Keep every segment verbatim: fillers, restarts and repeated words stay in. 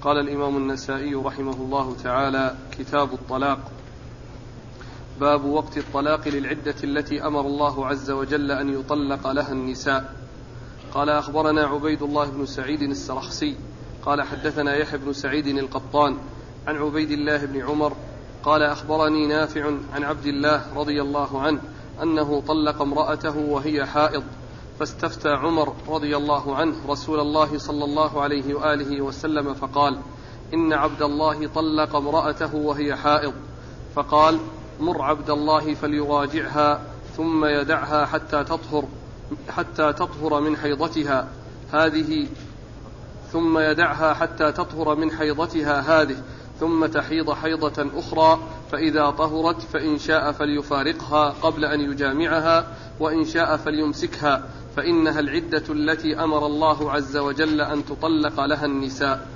قال الإمام النسائي رحمه الله تعالى: كتاب الطلاق. باب وقت الطلاق للعدة التي أمر الله عز وجل أن يطلق لها النساء. قال: أخبرنا عبيد الله بن سعيد السرخسي قال: حدثنا يحيى بن سعيد القطان عن عبيد الله بن عمر قال: أخبرني نافع عن عبد الله رضي الله عنه أنه طلق امرأته وهي حائض، فاستفتى عمر رضي الله عنه رسول الله صلى الله عليه وآله وسلم فقال: إن عبد الله طلق امرأته وهي حائض، فقال: مر عبد الله فليراجعها ثم يدعها حتى تطهر حتى تطهر من حيضتها هذه ثم يدعها حتى تطهر من حيضتها هذه ثم تحيض حيضة أخرى، فإذا طهرت فإن شاء فليفارقها قبل أن يجامعها، وإن شاء فليمسكها، فإنها العدة التي أمر الله عز وجل أن تطلق لها النساء.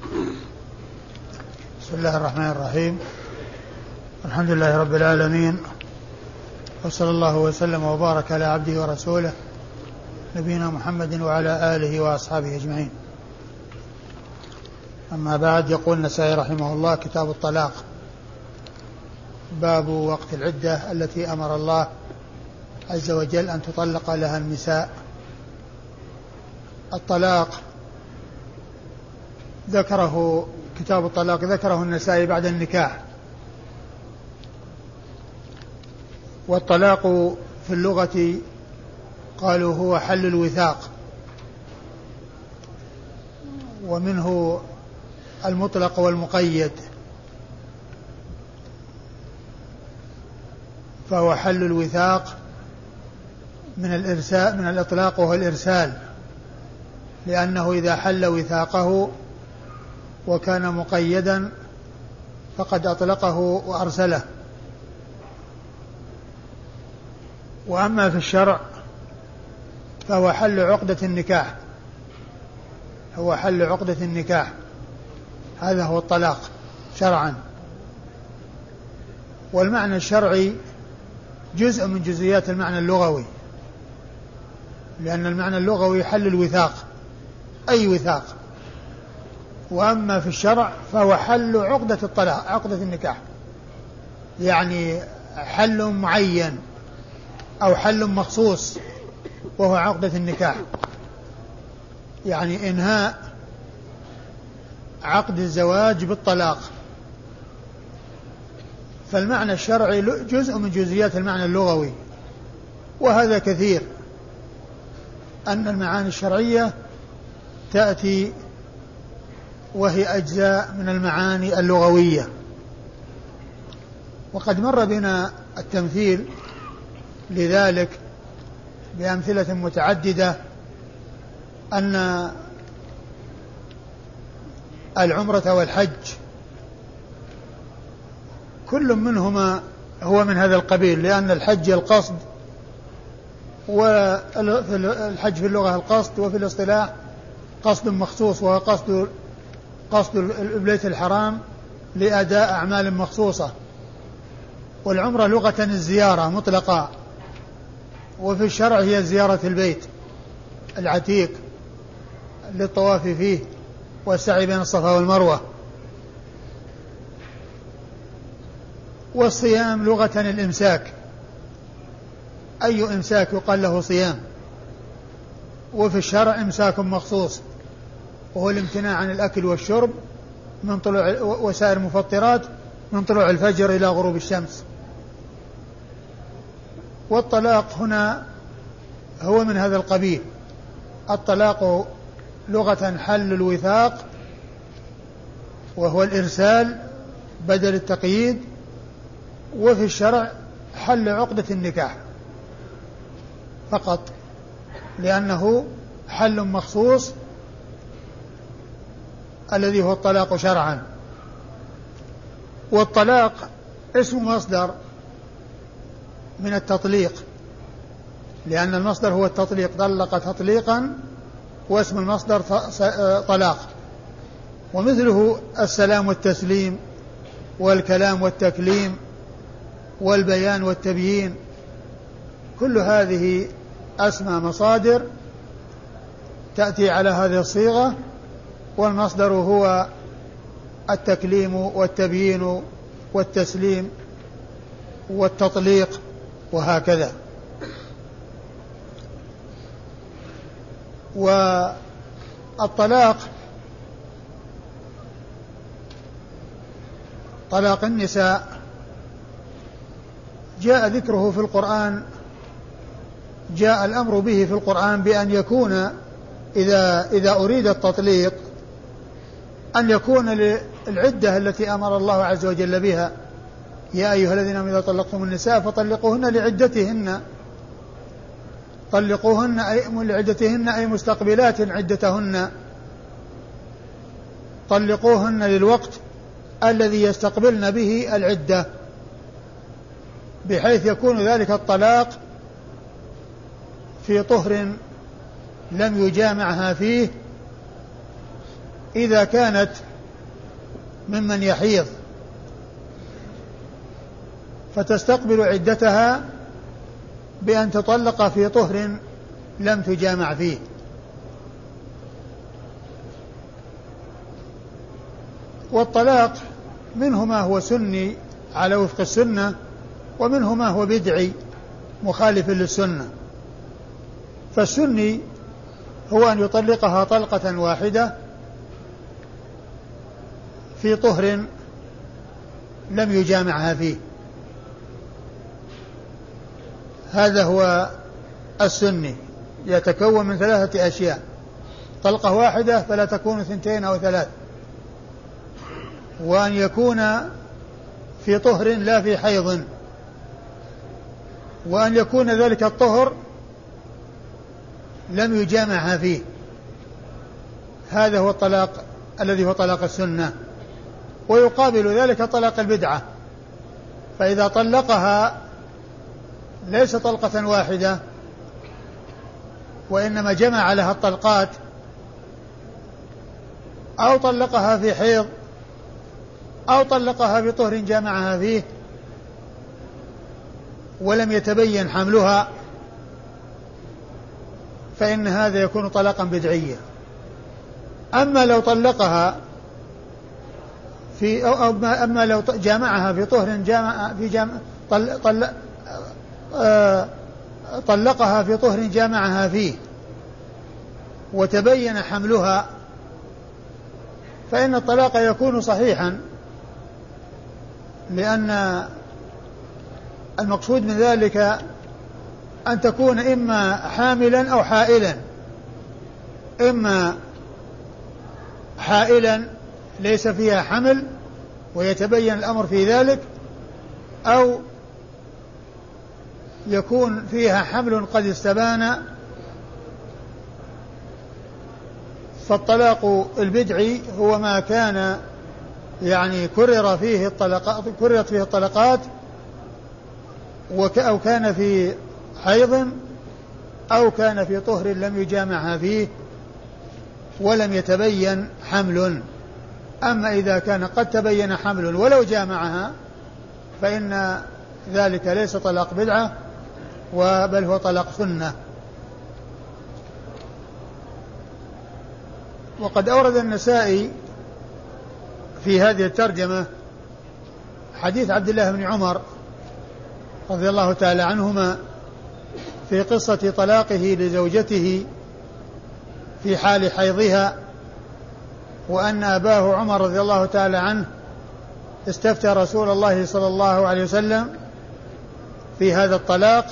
بسم الله الرحمن الرحيم. الحمد لله رب العالمين، وصلى الله وسلم وبارك على عبده ورسوله نبينا محمد وعلى آله وأصحابه أجمعين. أما بعد، يقول النسائي رحمه الله: كتاب الطلاق. باب وقت العدة التي أمر الله عز وجل أن تطلق لها النساء. الطلاق ذكره كتاب الطلاق ذكره النسائي بعد النكاح. والطلاق في اللغة قالوا هو حل الوثاق، ومنه المطلق والمقيد، فهو حل الوثاق من الإرسال من الإطلاق وهو الإرسال، لأنه إذا حل وثاقه وكان مقيدا فقد أطلقه وأرسله. وأما في الشرع فهو حل عقدة النكاح هو حل عقدة النكاح هذا هو الطلاق شرعا. والمعنى الشرعي جزء من جزئيات المعنى اللغوي، لأن المعنى اللغوي حل الوثاق، أي وثاق. وأما في الشرع فهو حل عقدة الطلاق، عقدة النكاح، يعني حل معين أو حل مخصوص، وهو عقدة النكاح، يعني إنهاء عقد الزواج بالطلاق. فالمعنى الشرعي جزء من جزئيات المعنى اللغوي، وهذا كثير، أن المعاني الشرعية تأتي وهي أجزاء من المعاني اللغوية. وقد مر بنا التمثيل لذلك بأمثلة متعددة، أن العمرة والحج كل منهما هو من هذا القبيل، لأن الحج القصد، والحج في اللغة القصد، وفي الاصطلاح قصد مخصوص، وهو قصد قصد البيت الحرام لأداء أعمال مخصوصة. والعمرة لغة الزيارة مطلقة، وفي الشرع هي زيارة البيت العتيق للطواف فيه والسعي بين الصفا والمروة. والصيام لغة الإمساك، أي إمساك يقال له صيام. وفي الشرع إمساك مخصوص، وهو الامتناع عن الأكل والشرب من طلوع وسائر المفطرات من طلوع الفجر إلى غروب الشمس. والطلاق هنا هو من هذا القبيل. الطلاق لغة حل الوثاق، وهو الإرسال بدل التقييد. وفي الشرع حل عقدة النكاح فقط، لأنه حل مخصوص الذي هو الطلاق شرعا. والطلاق اسم مصدر من التطليق، لأن المصدر هو التطليق، طلق تطليقا، واسم المصدر طلاق. ومثله السلام والتسليم والكلام والتكليم والبيان والتبيين، كل هذه أسمى مصادر تأتي على هذه الصيغة، والمصدر هو التكليم والتبيين والتسليم والتطليق وهكذا. والطلاق طلاق النساء جاء ذكره في القرآن، جاء الأمر به في القرآن بأن يكون إذا, إذا أريد التطليق أن يكون للعدة التي أمر الله عز وجل بها. يا أيها الذين آمنوا إذا طلقتم النساء فطلقوهن لعدتهن، طلقوهن أي لعدتهن أي مستقبلات عدتهن، طلقوهن للوقت الذي يستقبلن به العدة، بحيث يكون ذلك الطلاق في طهر لم يجامعها فيه إذا كانت ممن يحيض، فتستقبل عدتها بأن تطلق في طهر لم تجامع فيه. والطلاق منه ما هو سني على وفق السنة، ومنه ما هو بدعي مخالف للسنة. فالسني هو أن يطلقها طلقة واحدة في طهر لم يجامعها فيه، هذا هو السني، يتكون من ثلاثة أشياء: طلقة واحدة فلا تكون ثنتين أو ثلاث، وأن يكون في طهر لا في حيض، وأن يكون ذلك الطهر لم يجامعها فيه. هذا هو الطلاق الذي هو طلاق السنة. ويقابل ذلك طلاق البدعة، فإذا طلقها ليس طلقة واحدة وإنما جمع لها الطلقات، أو طلقها في حيض، أو طلقها بطهر جامعها فيه ولم يتبين حملها، فإن هذا يكون طلاقا بدعيا. أما لو طلقها في أو أما لو جامعها في طهر جامع في جامع طل طل آه طلقها في طهر جامعها فيه وتبين حملها، فإن الطلاق يكون صحيحا، لأن المقصود من ذلك أن تكون إما حاملا أو حائلا، إما حائلا ليس فيها حمل ويتبين الأمر في ذلك، أو يكون فيها حمل قد استبان. فالطلاق البدعي هو ما كان يعني كرر فيه الطلقات كررت فيه الطلقات أو كان في حيض أو كان في طهر لم يجامعها فيه ولم يتبين حمل. أما إذا كان قد تبين حمل ولو جامعها فإن ذلك ليس طلاق بدعة بل هو طلاق سنة. وقد أورد النسائي في هذه الترجمة حديث عبد الله بن عمر رضي الله تعالى عنهما في قصة طلاقه لزوجته في حال حيضها، وأن أباه عمر رضي الله تعالى عنه استفتى رسول الله صلى الله عليه وسلم في هذا الطلاق،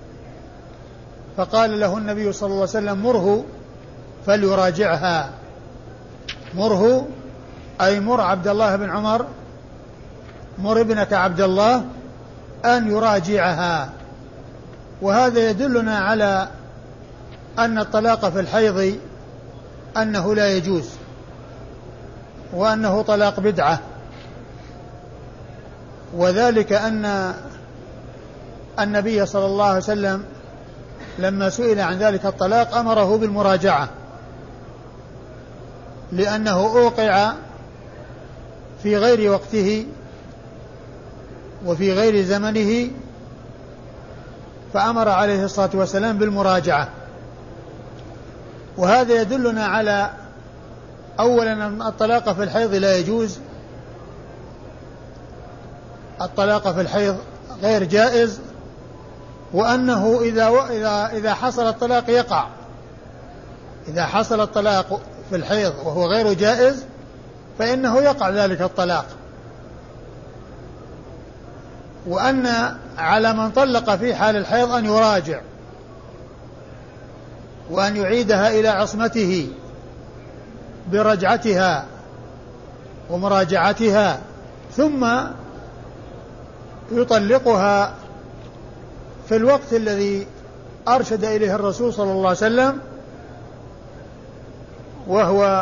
فقال له النبي صلى الله عليه وسلم: مره فليراجعها. مره أي مر عبد الله بن عمر، مر ابنك عبد الله أن يراجعها. وهذا يدلنا على أن الطلاق في الحيض أنه لا يجوز، وأنه طلاق بدعة، وذلك أن النبي صلى الله عليه وسلم لما سئل عن ذلك الطلاق أمره بالمراجعة، لأنه أوقع في غير وقته وفي غير زمنه، فأمر عليه الصلاة والسلام بالمراجعة. وهذا يدلنا على أولا أن الطلاق في الحيض لا يجوز، الطلاق في الحيض غير جائز، وأنه إذا إذا إذا حصل الطلاق يقع، إذا حصل الطلاق في الحيض وهو غير جائز فإنه يقع ذلك الطلاق، وأن على من طلق في حال الحيض أن يراجع وأن يعيدها إلى عصمته برجعتها ومراجعتها، ثم يطلقها في الوقت الذي أرشد إليه الرسول صلى الله عليه وسلم، وهو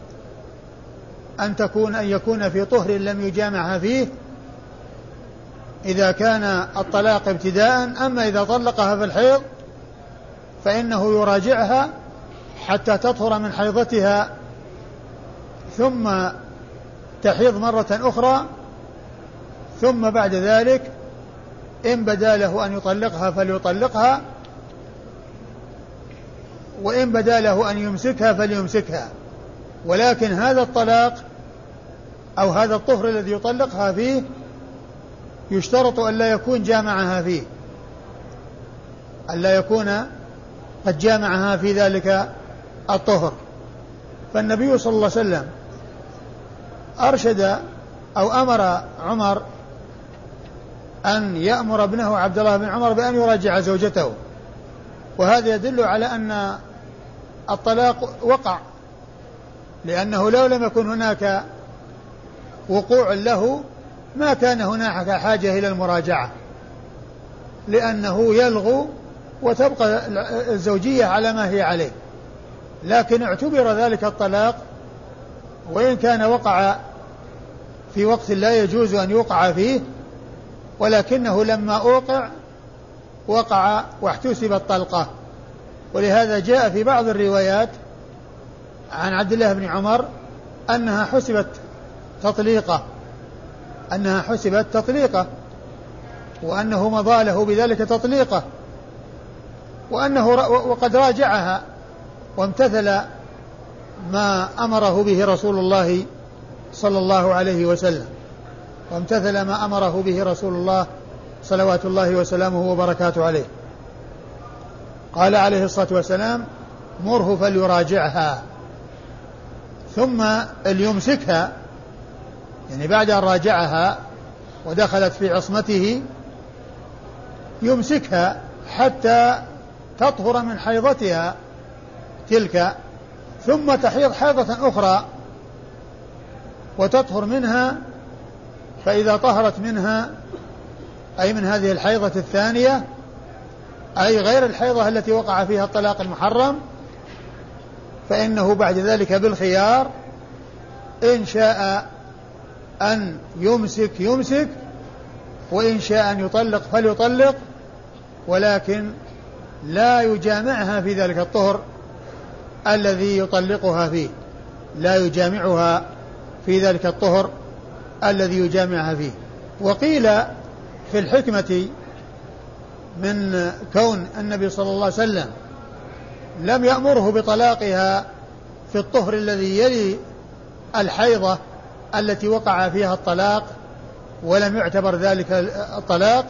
أن تكون أن يكون في طهر لم يجامعها فيه إذا كان الطلاق ابتداء. أما إذا طلقها في الحيض فإنه يراجعها حتى تطهر من حيضتها ثم تحيض مرة أخرى، ثم بعد ذلك إن بدا له أن يطلقها فليطلقها، وإن بدا له أن يمسكها فليمسكها. ولكن هذا الطلاق أو هذا الطهر الذي يطلقها فيه يشترط أن لا يكون جامعها فيه، أن لا يكون قد جامعها في ذلك الطهر. فالنبي صلى الله عليه وسلم أرشد أو أمر عمر أن يأمر ابنه عبد الله بن عمر بأن يراجع زوجته، وهذا يدل على أن الطلاق وقع، لأنه لو لم يكن هناك وقوع له ما كان هناك حاجة إلى المراجعة، لأنه يلغو وتبقى الزوجية على ما هي عليه. لكن اعتبر ذلك الطلاق وإن كان وقع في وقت لا يجوز أن يوقع فيه، ولكنه لما أوقع وقع واحتسب الطلقة. ولهذا جاء في بعض الروايات عن عبد الله بن عمر أنها حسبت تطليقة أنها حسبت تطليقة وأنه مضى له بذلك تطليقة، وأنه وقد راجعها وامتثل ما أمره به رسول الله صلى الله عليه وسلم، وامتثل ما أمره به رسول الله صلوات الله وسلامه وبركاته عليه. قال عليه الصلاة والسلام: مره فليراجعها، ثم ليمسكها، يعني بعد أن راجعها ودخلت في عصمته يمسكها حتى تطهر من حيضتها تلك، ثم تحيض حيضة أخرى وتطهر منها، فإذا طهرت منها أي من هذه الحيضة الثانية أي غير الحيضة التي وقع فيها الطلاق المحرم، فإنه بعد ذلك بالخيار، إن شاء أن يمسك يمسك، وإن شاء أن يطلق فليطلق، ولكن لا يجامعها في ذلك الطهر الذي يطلقها فيه، لا يجامعها في ذلك الطهر الذي يجامعها فيه. وقيل في الحكمة من كون النبي صلى الله عليه وسلم لم يأمره بطلاقها في الطهر الذي يلي الحيضة التي وقع فيها الطلاق ولم يعتبر ذلك الطلاق،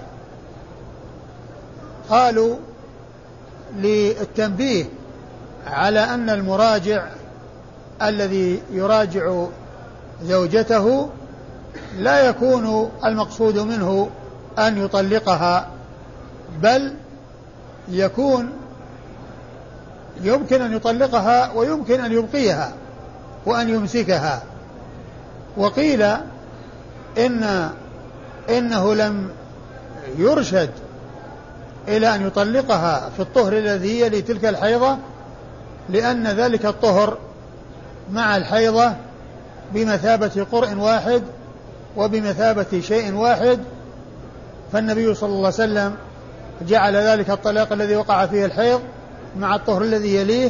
قالوا للتنبيه على أن المراجع الذي يراجع زوجته لا يكون المقصود منه أن يطلقها، بل يكون يمكن أن يطلقها ويمكن أن يبقيها وأن يمسكها. وقيل إن إنه لم يرشد إلى أن يطلقها في الطهر الذي يلي تلك الحيضة، لأن ذلك الطهر مع الحيضة بمثابة قرء واحد وبمثابة شيء واحد، فالنبي صلى الله عليه وسلم جعل ذلك الطلاق الذي وقع فيه الحيض مع الطهر الذي يليه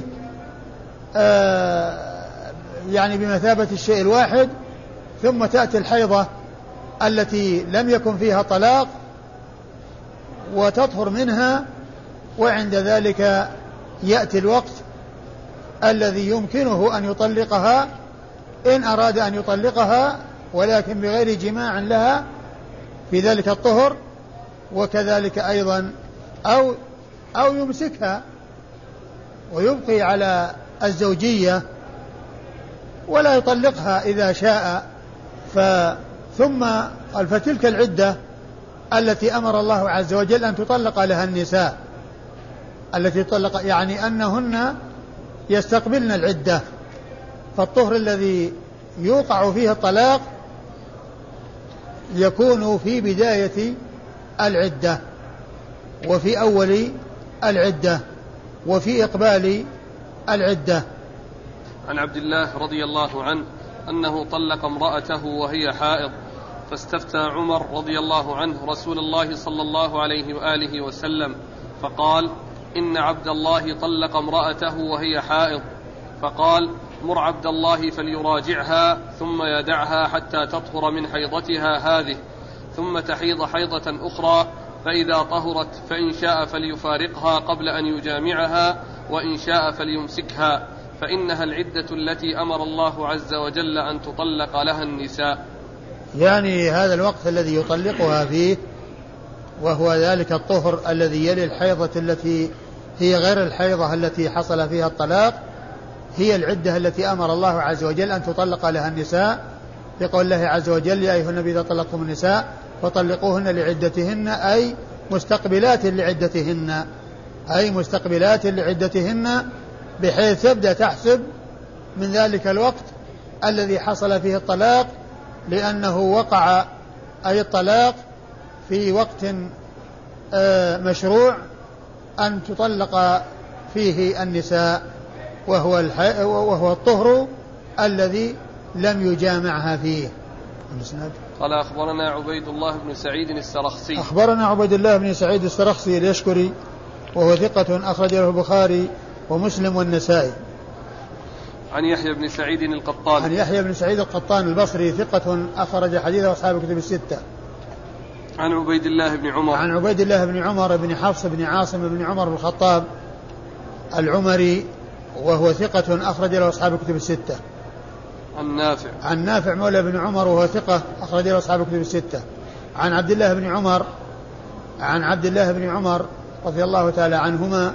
آه يعني بمثابة الشيء الواحد، ثم تأتي الحيضة التي لم يكن فيها طلاق وتطهر منها، وعند ذلك يأتي الوقت الذي يمكنه أن يطلقها إن أراد أن يطلقها، ولكن بغير جماع لها في ذلك الطهر، وكذلك أيضا أو أو يمسكها ويبقي على الزوجية ولا يطلقها إذا شاء. ثم فتلك العدة التي أمر الله عز وجل أن تطلق لها النساء، التي طلق يعني أنهن يستقبلن العدة، فالطهر الذي يوقع فيه الطلاق يكون في بداية العدة وفي أول العدة وفي إقبال العدة. عن عبد الله رضي الله عنه أنه طلق امرأته وهي حائض، فاستفتى عمر رضي الله عنه رسول الله صلى الله عليه وآله وسلم فقال: إن عبد الله طلق امرأته وهي حائض، فقال: مر عبد الله فليراجعها ثم يدعها حتى تطهر من حيضتها هذه، ثم تحيض حيضة أخرى، فإذا طهرت فإن شاء فليفارقها قبل أن يجامعها، وإن شاء فليمسكها، فإنها العدة التي أمر الله عز وجل أن تطلق لها النساء. يعني هذا الوقت الذي يطلقها فيه، وهو ذلك الطهر الذي يلي الحيضة التي هي غير الحيضة التي حصل فيها الطلاق، هي العدة التي أمر الله عز وجل أن تطلق لها النساء، بقول الله عز وجل: يا أيها النبي إذا طلقتم النساء فطلقوهن لعدتهن، أي مستقبلات لعدتهن، أي مستقبلات لعدتهن، بحيث تبدأ تحسب من ذلك الوقت الذي حصل فيه الطلاق، لأنه وقع أي الطلاق في وقت مشروع أن تطلق فيه النساء، وهو, وهو الطهر الذي لم يجامعها فيه. قال: أخبرنا عبيد الله بن سعيد السرخسي. أخبرنا عبيد الله بن سعيد السرخسي اليشكري، وهو ثقة أخرج له البخاري ومسلم والنسائي. عن يحيى بن سعيد القطان. عن يحيى بن سعيد القطان البصري ثقة أخرج حديثه أصحاب الكتب الستة. عن عبيد الله بن عمر. عن عبيد الله بن عمر بن حفص بن عاصم بن عمر بن الخطاب العمري، وهو ثقة أخرج له أصحاب الكتب الستة. عن نافع. عن نافع مولى بن عمر، وهو ثقة أخرج له أصحاب الكتب الستة. عن عبد الله بن عمر عن عبد الله بن عمر رضي الله تعالى عنهما،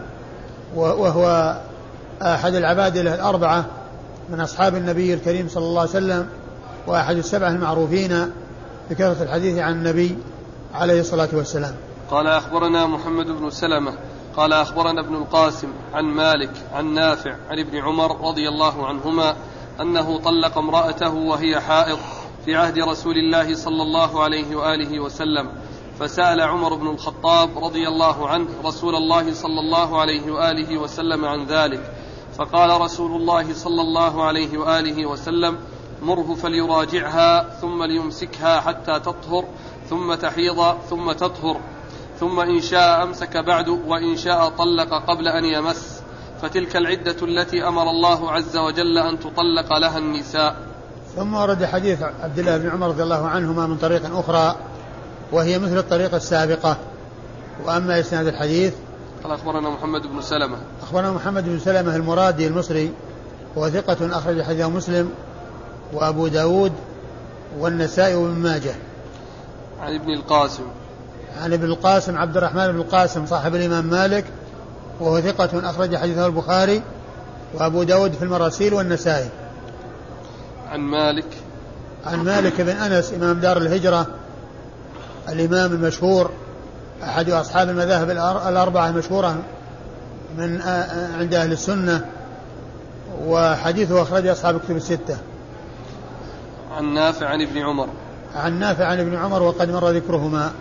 وهو أحد العبادلة الأربعة من أصحاب النبي الكريم صلى الله عليه وسلم، وأحد السبعة المعروفين بكثرة الحديث عن النبي عليه الصلاة والسلام. قال: أخبرنا محمد بن سلمة قال: أخبرنا ابن القاسم عن مالك عن نافع عن ابن عمر رضي الله عنهما أنه طلق امرأته وهي حائض في عهد رسول الله صلى الله عليه وآله وسلم، فسأل عمر بن الخطاب رضي الله عنه رسول الله صلى الله عليه وآله وسلم عن ذلك، فقال رسول الله صلى الله عليه وآله وسلم: مره فليراجعها ثم ليمسكها حتى تطهر، ثم تحيض ثم تطهر، ثم إن شاء أمسك بعد، وإن شاء طلق قبل أن يمس، فتلك العدة التي أمر الله عز وجل أن تطلق لها النساء. ثم ورد حديث عبد الله بن عمر رضي الله عنهما من طريق أخرى، وهي مثل الطريقة السابقة. وأما إسناد الحديث قال: أخبرنا محمد بن سلمة. أخبرنا محمد بن سلمة المرادي المصري، وهو ثقة أخرج حديثه مسلم وأبو داود والنسائي وابن ماجه. عن ابن القاسم. عن ابن القاسم عبد الرحمن بن القاسم صاحب الإمام مالك، وهو ثقة أخرج حديثه البخاري وأبو داود في المراسيل والنسائي. عن مالك. عن مالك بن أنس إمام دار الهجرة الإمام المشهور، أحد أصحاب المذاهب الأربعة المشهورة من عند أهل السنة، وحديثه أخرج أصحاب الكتب الستة. عن نافع عن ابن عمر. عن نافع عن ابن عمر، وقد مر ذكرهما.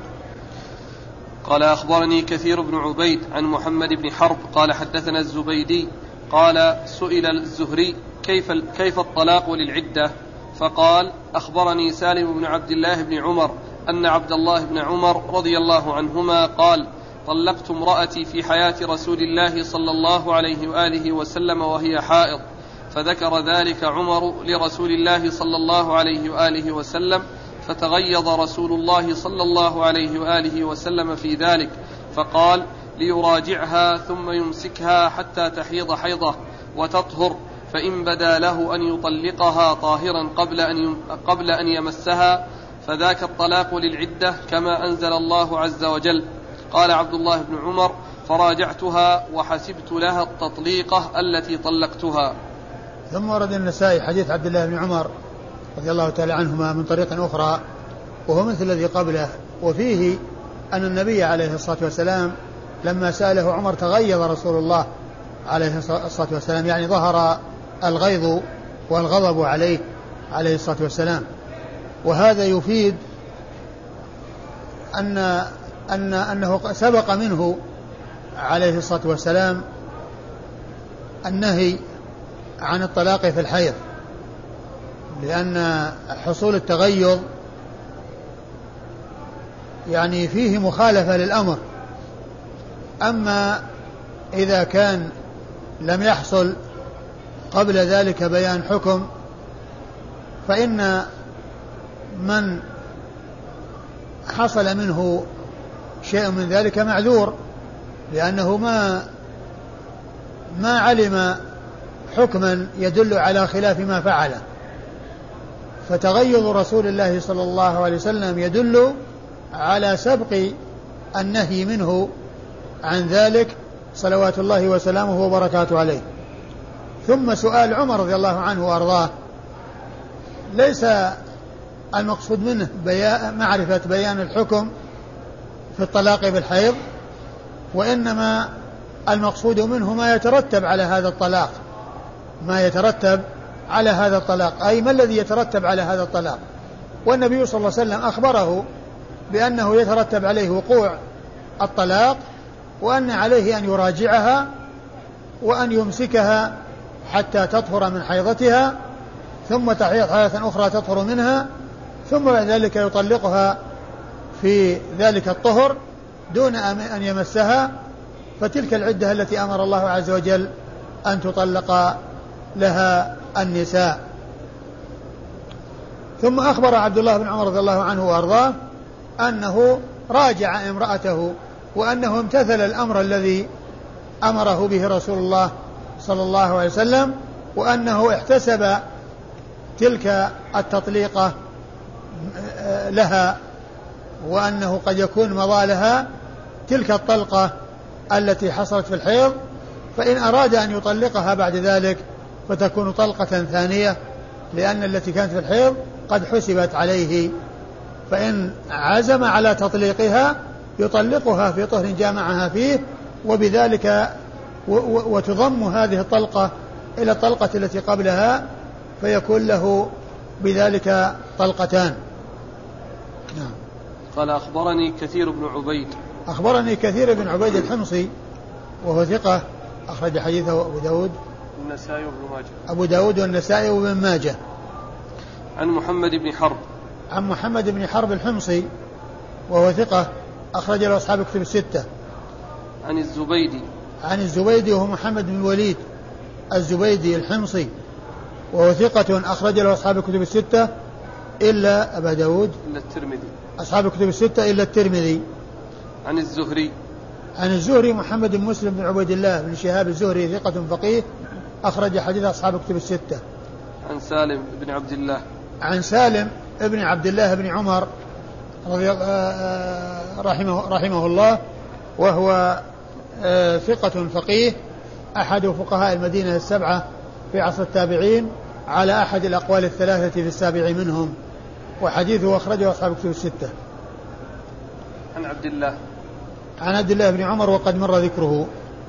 قال: أخبرني كثير بن عبيد عن محمد بن حرب قال: حدثنا الزبيدي قال: سئل الزهري كيف, كيف الطلاق للعدة؟ فقال: أخبرني سالم بن عبد الله بن عمر أن عبد الله بن عمر رضي الله عنهما قال: طلقت امرأتي في حياة رسول الله صلى الله عليه وآله وسلم وهي حائض، فذكر ذلك عمر لرسول الله صلى الله عليه وآله وسلم، فتغيظ رسول الله صلى الله عليه وآله وسلم في ذلك، فقال: ليراجعها ثم يمسكها حتى تحيض حيضة وتطهر، فإن بدا له أن يطلقها طاهرا قبل أن قبل أن يمسها فذاك الطلاق للعدة كما أنزل الله عز وجل. قال عبد الله بن عمر فراجعتها وحسبت لها التطليقة التي طلقتها. ثم ورد النسائي حديث عبد الله بن عمر رضي الله تعالى عنهما من طريق أخرى وهو مثل الذي قبله، وفيه أن النبي عليه الصلاة والسلام لما سأله عمر تغيظ رسول الله عليه الصلاة والسلام، يعني ظهر الغيظ والغضب عليه عليه الصلاة والسلام. وهذا يفيد أن أن أنه سبق منه عليه الصلاة والسلام النهي عن الطلاق في الحيض، لأن حصول التغيظ يعني فيه مخالفة للأمر. أما إذا كان لم يحصل قبل ذلك بيان حكم فإن من حصل منه شيء من ذلك معذور، لأنه ما ما علم حكما يدل على خلاف ما فعله. فتغيظ رسول الله صلى الله عليه وسلم يدل على سبق النهي منه عن ذلك صلوات الله وسلامه وبركاته عليه. ثم سؤال عمر رضي الله عنه وأرضاه ليس المقصود منه بيان معرفة بيان الحكم في الطلاق بالحيض، وإنما المقصود منه ما يترتب على هذا الطلاق، ما يترتب على هذا الطلاق، أي ما الذي يترتب على هذا الطلاق. والنبي صلى الله عليه وسلم أخبره بأنه يترتب عليه وقوع الطلاق، وأن عليه أن يراجعها وأن يمسكها حتى تطهر من حيضتها، ثم تحيض حيضة أخرى تطهر منها، ثم بعد ذلك يطلقها في ذلك الطهر دون أن يمسها، فتلك العدة التي أمر الله عز وجل أن تطلق لها النساء. ثم أخبر عبد الله بن عمر رضي الله عنه وأرضاه أنه راجع امرأته، وأنه امتثل الأمر الذي أمره به رسول الله صلى الله عليه وسلم، وأنه احتسب تلك التطليقة لها، وأنه قد يكون مضى لها تلك الطلقة التي حصلت في الحيض، فإن أراد أن يطلقها بعد ذلك فتكون طلقة ثانية، لأن التي كانت في الحيض قد حسبت عليه. فإن عزم على تطليقها يطلقها في طهر جامعها فيه، وبذلك وتضم هذه الطلقة إلى الطلقة التي قبلها، فيكون له بذلك طلقتان. نعم. قال أخبرني كثير بن عبيد أخبرني كثير بن عبيد الحمصي وهو ثقة أخرج حديثه أبو داود النسائي وابن ماجه أبو داود والنسائي وابن ماجه. عن محمد بن حرب عن محمد بن حرب الحمصي وهو ثقة أخرج له أصحاب كتب الستة. عن الزبيدي عن الزبيدي وهو محمد بن الوليد الزبيدي الحمصي وهو ثقة أخرج له أصحاب الكتب الستة إلا أبا داود إلا الترمذي أصحاب الكتب الستة إلا الترمذي. عن الزهري عن الزهري محمد بن مسلم بن عبيد الله بن شهاب الزهري ثقة فقيه أخرج حديث أصحاب الكتب الستة. عن سالم بن عبد الله عن سالم ابن عبد الله بن عمر رضي رحمه, رحمه الله وهو ثقة فقيه أحد فقهاء المدينة السبعة في عصر التابعين على أحد الأقوال الثلاثة في السابع منهم، وحديثه أخرجه أصحاب الكتب الستة. عن عبد الله عن عبد الله بن عمر وقد مر ذكره.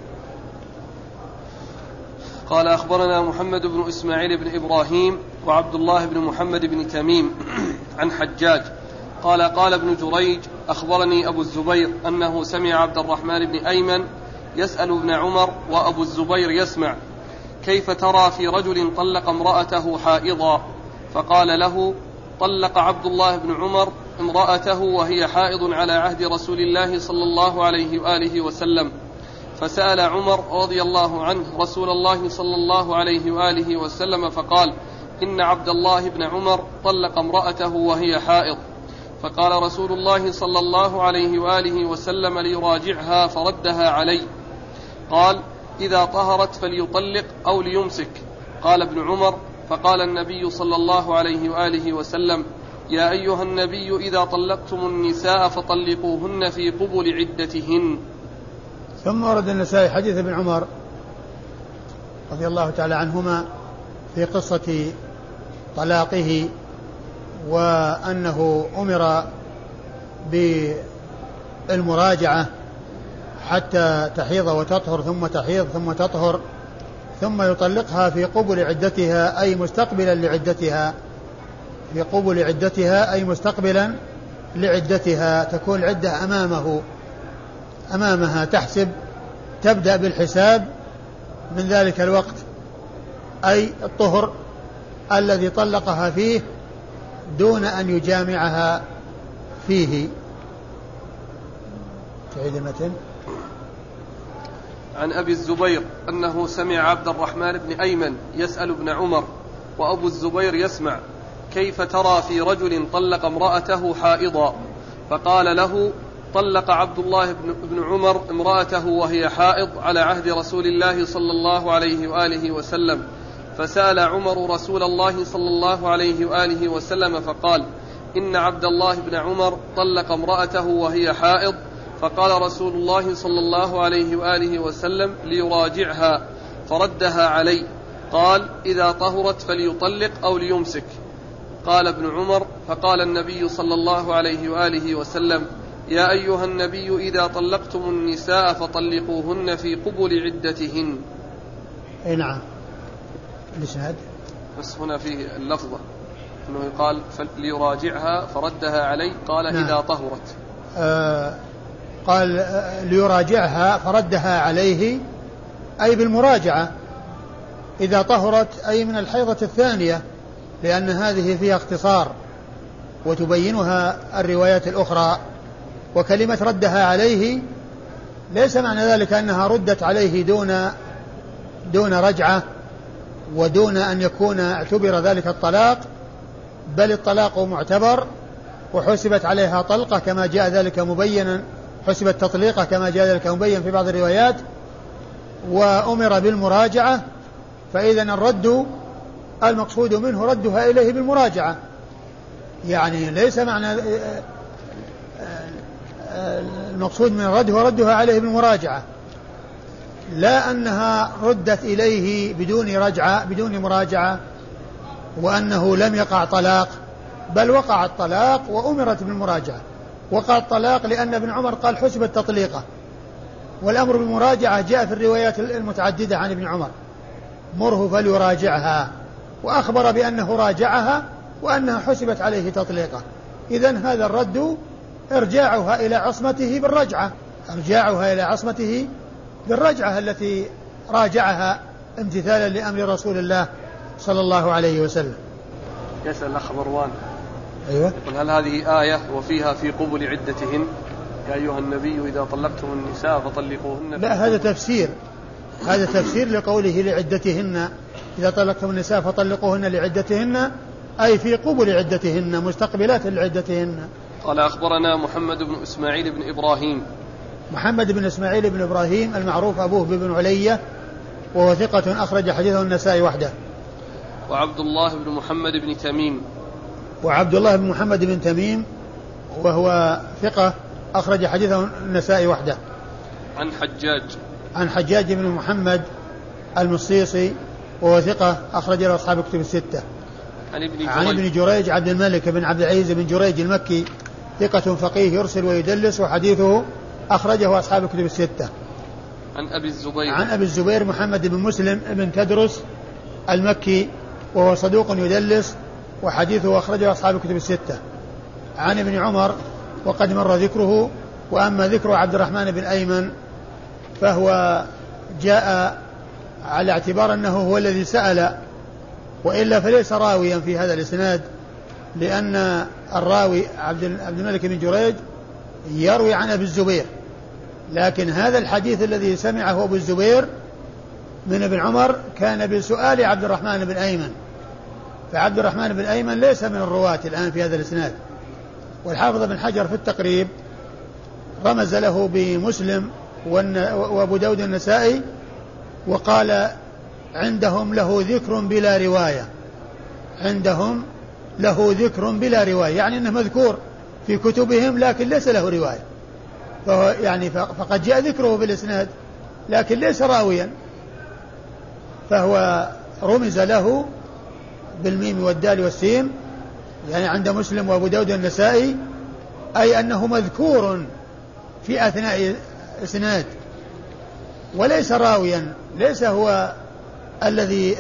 قال أخبرنا محمد بن إسماعيل بن إبراهيم وعبد الله بن محمد بن تميم عن حجاج قال قال ابن جريج أخبرني أبو الزبير أنه سمع عبد الرحمن بن أيمن يسأل ابن عمر وأبو الزبير يسمع كيف ترى في رجل طلق امرأته حائضا؟ فقال له طلق عبد الله بن عمر امرأته وهي حائض على عهد رسول الله صلى الله عليه وآله وسلم. فسأل عمر رضي الله عنه رسول الله صلى الله عليه وآله وسلم فقال إن عبد الله بن عمر طلق امرأته وهي حائض. فقال رسول الله صلى الله عليه وآله وسلم ليراجعها فردها علي. قال إذا طهرت فليطلق أو ليمسك. قال ابن عمر فقال النبي صلى الله عليه وآله وسلم يا أيها النبي إذا طلقتم النساء فطلقوهن في قبل عدتهن. ثم ورد النسائي حديث ابن عمر رضي الله تعالى عنهما في قصة طلاقه، وأنه أمر بالمراجعة حتى تحيض وتطهر ثم تحيض ثم تطهر ثم يطلقها في قبل عدتها أي مستقبلا لعدتها، في قبل عدتها أي مستقبلا لعدتها، تكون العدة أمامه أمامها، تحسب تبدأ بالحساب من ذلك الوقت أي الطهر الذي طلقها فيه دون أن يجامعها فيه. تعيد المتن. عن أبي الزبير أنه سمع عبد الرحمن بن أيمن يسأل ابن عمر وأبو الزبير يسمع: كيف ترى في رجل طلق امرأته حائضا؟ فقال له: طلق عبد الله بن عمر امرأته وهي حائض على عهد رسول الله صلى الله عليه وآله وسلم، فسأل عمر رسول الله صلى الله عليه وآله وسلم فقال: إن عبد الله بن عمر طلق امرأته وهي حائض، فقال رسول الله صلى الله عليه وآله وسلم ليراجعها، فردها علي، قال: إذا طهرت فليطلق أو ليمسك. قال ابن عمر: فقال النبي صلى الله عليه وآله وسلم: يا أيها النبي إذا طلقتم النساء فطلقوهن في قبل عدتهن. أي نعم. الإسناد بس هنا فيه اللفظة أنه قال ليراجعها فردها علي، قال: نعم. إذا طهرت. آه قال آه ليراجعها فردها عليه أي بالمراجعة، إذا طهرت أي من الحيضة الثانية، لأن هذه فيها اختصار وتبينها الروايات الأخرى. وكلمة ردها عليه ليس معنى ذلك أنها ردت عليه دون دون رجعة ودون أن يكون اعتبر ذلك الطلاق، بل الطلاق معتبر وحسبت عليها طلقة كما جاء ذلك مبينا، حسبت تطليقة كما جاء ذلك مبين في بعض الروايات، وأمر بالمراجعة. فإذا الرد المقصود منه ردها إليه بالمراجعة، يعني ليس معنى المقصود من الرد هو ردها عليه بالمراجعة، لا أنها ردت إليه بدون رجعة بدون مراجعة وأنه لم يقع طلاق، بل وقع الطلاق وأمرت بالمراجعة. وقع الطلاق لأن ابن عمر قال حسبت تطليقة، والأمر بالمراجعة جاء في الروايات المتعددة عن ابن عمر: مره فليراجعها، وأخبر بأنه راجعها وأنها حسبت عليه تطليقة. إذن هذا الرد ارجاعها إلى عصمته بالرجعة، ارجاعها إلى عصمته بالرجعة التي راجعها امتثالا لأمر رسول الله صلى الله عليه وسلم. يسأل الأخ مروان: أيوة، يقول: هل هذه آية وفيها في قبل عدتهن يا أيها النبي إذا طلقتم النساء فطلقوهن؟ لا، هذا تفسير، هذا تفسير لقوله لعدتهن، إذا طلقتم النساء فطلقوهن لعدتهن أي في قبل عدتهن، مستقبلات لعدتهن. قال: أخبرنا محمد بن إسماعيل بن إبراهيم. محمد بن إسماعيل بن إبراهيم المعروف أبوه بن علية، وهو ثقة أخرج حديثه النسائي وحده. وعبد الله بن محمد بن تميم. وعبد الله بن محمد بن تميم وهو ثقة أخرج حديثه النسائي وحده. عن حجاج. عن حجاج بن محمد المصيصي وهو ثقة أخرج له أصحاب الكتب الستة. عن ابن جريج. عن ابن جريج عبد الملك بن عبد العزيز بن جريج المكي، ثقة فقيه يرسل ويدلس، وحديثه أخرجه أصحاب الكتب الستة. عن أبي الزبير. عن أبي الزبير محمد بن مسلم بن تدرس المكي وهو صدوق يدلس، وحديثه أخرجه أصحاب الكتب الستة. عن ابن عمر وقد مر ذكره، وأما ذكر عبد الرحمن بن أيمن فهو جاء على اعتبار أنه هو الذي سأل، وإلا فليس راويا في هذا الإسناد، لأن الراوي عبد الملك بن جريج يروي عن أبي الزبير، لكن هذا الحديث الذي سمعه أبو الزبير من ابن عمر كان بسؤال عبد الرحمن بن أيمن، فعبد الرحمن بن أيمن ليس من الرواة الآن في هذا الإسناد. والحافظ بن حجر في التقريب رمز له بمسلم وأبو داود النسائي، وقال عندهم له ذكر بلا رواية، عندهم له ذكر بلا رواية، يعني أنه مذكور في كتبهم لكن ليس له رواية، فهو يعني فقد جاء ذكره بالإسناد لكن ليس راويا، فهو رمز له بالميم والدال والسين، يعني عند مسلم وأبو داود والنسائي، أي أنه مذكور في أثناء إسناد وليس راويا، ليس هو الذي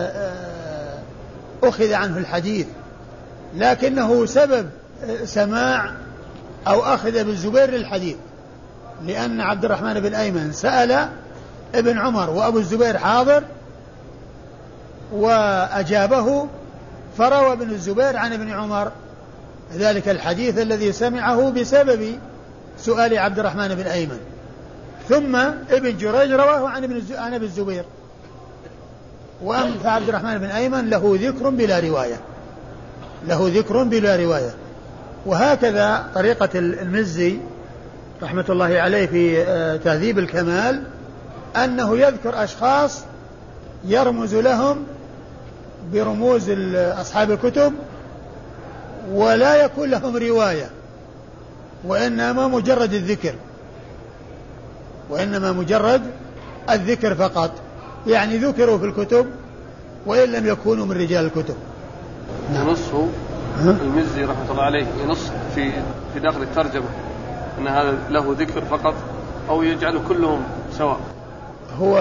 أخذ عنه الحديث، لكنه سبب سماع أو أخذ بالزبير للحديث، لأن عبد الرحمن بن أيمن سأل ابن عمر وأبو الزبير حاضر وأجابه، فروى ابن الزبير عن ابن عمر ذلك الحديث الذي سمعه بسبب سؤال عبد الرحمن بن أيمن، ثم ابن جريج رواه عن ابن عن ابن الزبير، وأما عبد الرحمن بن أيمن له ذكر بلا رواية، له ذكر بلا رواية. وهكذا طريقة المزي رحمة الله عليه في تهذيب الكمال، أنه يذكر أشخاص يرمز لهم برموز أصحاب الكتب ولا يكون لهم رواية، وإنما مجرد الذكر، وإنما مجرد الذكر فقط، يعني ذكروا في الكتب وإن لم يكونوا من رجال الكتب. ينصه المزي رحمة الله عليه ينص في في داخل الترجمة أن هذا له ذكر فقط، أو يجعل كلهم سواء؟ هو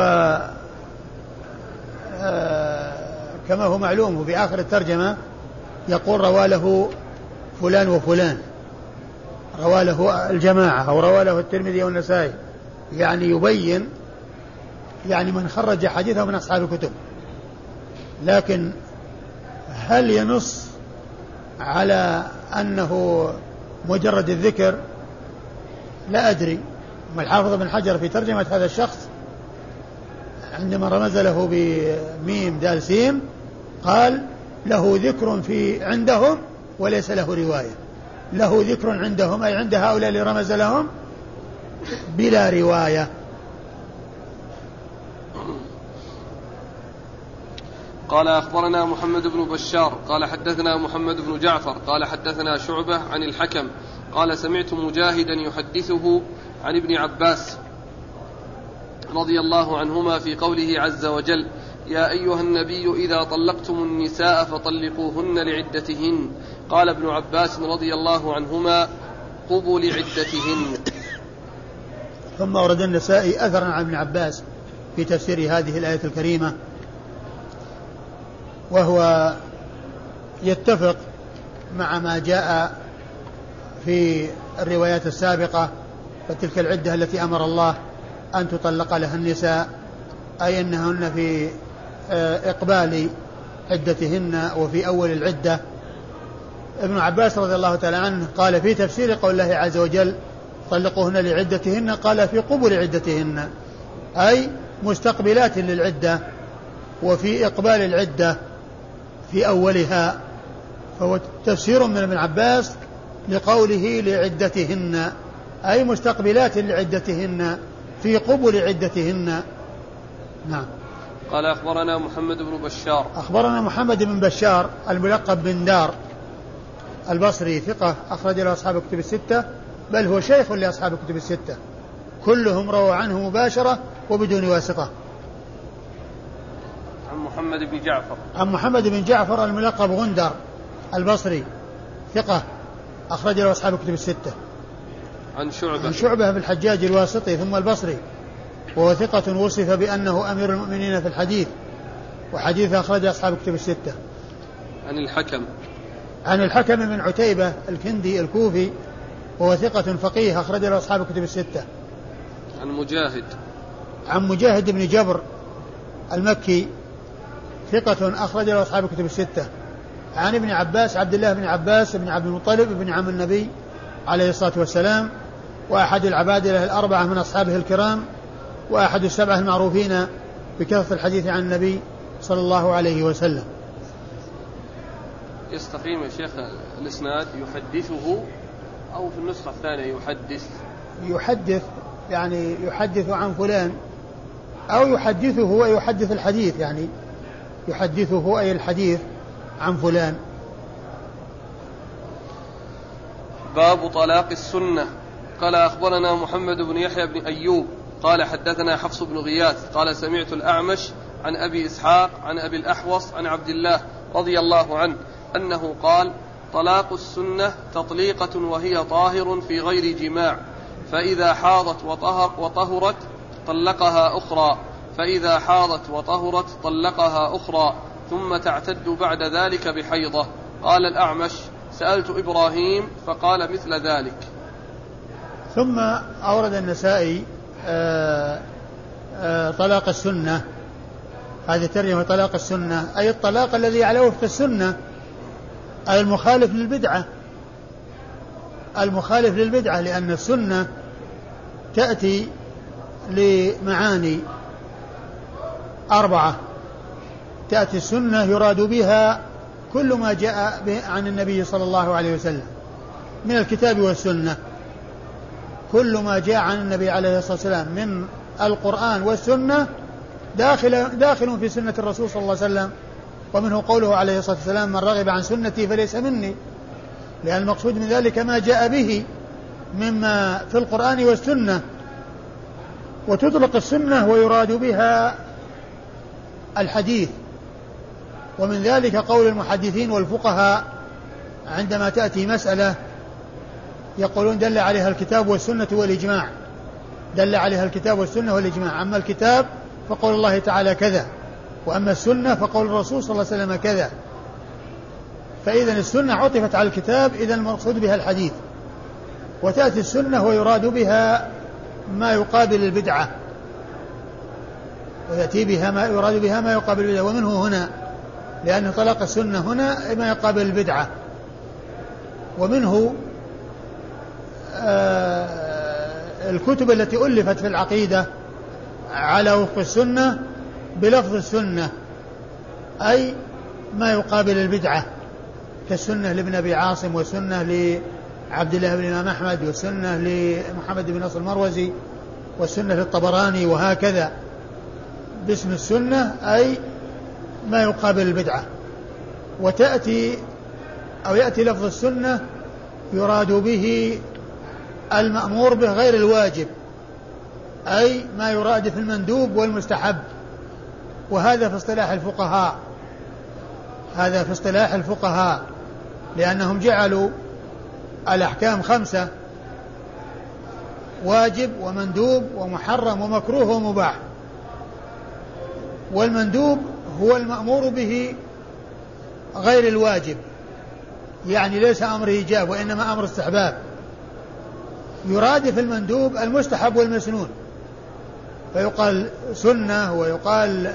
آه كما هو معلوم في آخر الترجمة يقول روى له فلان وفلان، روى له الجماعة أو روى له الترمذي والنسائي، يعني يبين يعني من خرج حديثه من أصحاب الكتب. لكن هل ينص على أنه مجرد الذكر؟ لا أدري. الحافظ بن حجر في ترجمة هذا الشخص عندما رمز له بميم دال سين قال له ذكر في عندهم وليس له رواية، له ذكر عندهم أي عند هؤلاء اللي رمز لهم بلا رواية. قال أخبرنا محمد بن بشار قال حدثنا محمد بن جعفر قال حدثنا شعبة عن الحكم قال سمعت مجاهدا يحدثه عن ابن عباس رضي الله عنهما في قوله عز وجل يا أيها النبي إذا طلقتم النساء فطلقوهن لعدتهن. قال ابن عباس رضي الله عنهما قبوا لعدتهن. ثم ورد النسائي أثرا عن ابن عباس في تفسير هذه الآية الكريمة، وهو يتفق مع ما جاء في الروايات السابقة، فتلك العدة التي أمر الله أن تطلق لها النساء، أي أنهن في إقبال عدتهن وفي أول العدة. ابن عباس رضي الله تعالى عنه قال في تفسير قول الله عز وجل طلقوهن لعدتهن قال في قبل عدتهن، أي مستقبلات للعدة وفي إقبال العدة في أولها، فهو تفسير من ابن عباس لقوله لعدتهن أي مستقبلات لعدتهن في قبل عدتهن. نعم. قال أخبرنا محمد بن بشار أخبرنا محمد بن بشار الملقب بن دار البصري ثقة أخرج له أصحاب الكتب الستة، بل هو شيخ لأصحاب الكتب الستة، كلهم رووا عنه مباشرة وبدون واسطة. عن محمد بن جعفر عن محمد بن جعفر الملقب غندر البصري ثقة أخرج له أصحاب الكتب الستة. عن شعبة عن شعبة بن الحجاج الواسطي ثم البصري، وهو ثقة وصف بأنه أمير المؤمنين في الحديث، وحديث أخرج أصحاب الكتب الستة. عن الحكم عن الحكم بن عتيبة الكندي الكوفي، وهو ثقة فقيه أخرج له أصحاب الكتب الستة. عن مجاهد عن مجاهد بن جبر المكي ثقة أخرج له أصحاب الكتب الستة. عن ابن عباس عبد الله بن عباس بن عبد المطلب بن عم النبي عليه الصلاة والسلام، وأحد العبادلة الأربعة من أصحابه الكرام، وأحد السبعة المعروفين بكثرة الحديث عن النبي صلى الله عليه وسلم. يستقيم يا شيخ الإسناد يحدثه أو في النسخة الثانية يحدث؟ يحدث يعني يحدث عن فلان، أو يحدثه ويحدث الحديث، يعني يحدثه أي الحديث عن فلان. باب طلاق السنة. قال أخبرنا محمد بن يحيى بن أيوب قال حدثنا حفص بن غياث قال سمعت الأعمش عن أبي إسحاق عن أبي الأحوص عن عبد الله رضي الله عنه أنه قال طلاق السنة تطليقة وهي طاهر في غير جماع، فإذا حاضت وطهر وطهرت طلقها أخرى، فإذا حاضت وطهرت طلقها أخرى، ثم تعتد بعد ذلك بحيضة. قال الأعمش سألت إبراهيم فقال مثل ذلك. ثم أورد النسائي آآ آآ طلاق السنة. هذه ترجمة طلاق السنة أي الطلاق الذي على وفق السنة، أي المخالف للبدعة، المخالف للبدعة، لأن السنة تأتي لمعاني أربعة. تأتي السنة يراد بها كل ما جاء عن النبي صلى الله عليه وسلم من الكتاب والسنة، كل ما جاء عن النبي عليه الصلاة والسلام من القرآن والسنة داخل, داخل في سنة الرسول صلى الله عليه وسلم. ومنه قوله عليه الصلاة والسلام من رغب عن سنتي فليس مني، لأن المقصود من ذلك ما جاء به مما في القرآن والسنة. وتطلق السنة ويراد بها الحديث، ومن ذلك قول المحدثين والفقهاء عندما تأتي مسألة يقولون دل عليها الكتاب والسنة والإجماع، دل عليها الكتاب والسنة والإجماع. أما الكتاب فقول الله تعالى كذا، وأما السنة فقول الرسول صلى الله عليه وسلم كذا. فإذا السنة عطفت على الكتاب، إذا المقصود بها الحديث. وتأتي السنة ويراد بها ما يقابل البدعة، ويأتي بها ما يراد بها ما يقابل البدعة. ومنه هنا لأن طلاق السنة هنا ما يقابل البدعة. ومنه آه الكتب التي ألفت في العقيدة على وفق السنة بلفظ السنة، أي ما يقابل البدعة، كالسنة لابن أبي عاصم، والسنة لعبد الله بن الإمام أحمد، والسنة لمحمد بن نصر المروزي، والسنة للطبراني، وهكذا باسم السنة أي ما يقابل البدعة. وتأتي أو يأتي لفظ السنة يراد به المأمور به غير الواجب، أي ما يرادف المندوب والمستحب. وهذا في اصطلاح الفقهاء، هذا في اصطلاح الفقهاء لأنهم جعلوا الأحكام خمسة: واجب ومندوب ومحرم ومكروه ومباح. والمندوب هو المأمور به غير الواجب، يعني ليس أمر إيجاب وإنما أمر استحباب. يرادف المندوب المستحب والمسنون، فيقال سنة ويقال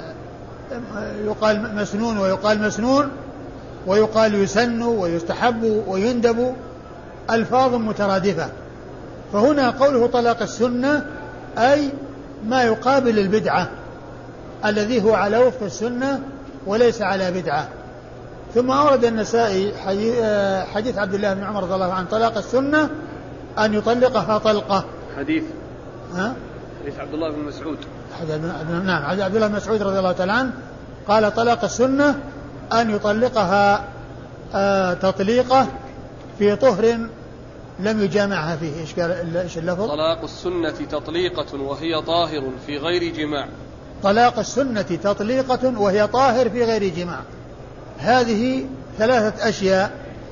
يقال مسنون ويقال مسنون ويقال يسن ويستحب ويندب، ألفاظ مترادفة. فهنا قوله طلاق السنة أي ما يقابل البدعة، الذي هو على وفق السنة وليس على بدعة. ثم أورد النسائي حديث عبد الله بن عمر رضي الله عنه طلاق السنة أن يطلقها طلقة. حديث ها؟ حديث عبد الله بن مسعود. نعم، عبد الله بن مسعود رضي الله تعالى عنه قال طلاق السنة أن يطلقها آه تطليقة في طهر لم يجامعها فيه. إيش قال إيش اللفظ؟ طلاق السنة تطليقة وهي طاهر في غير جماع. طلاق السنة تطليقة وهي طاهر في غير جماع. هذه ثلاثة أشياء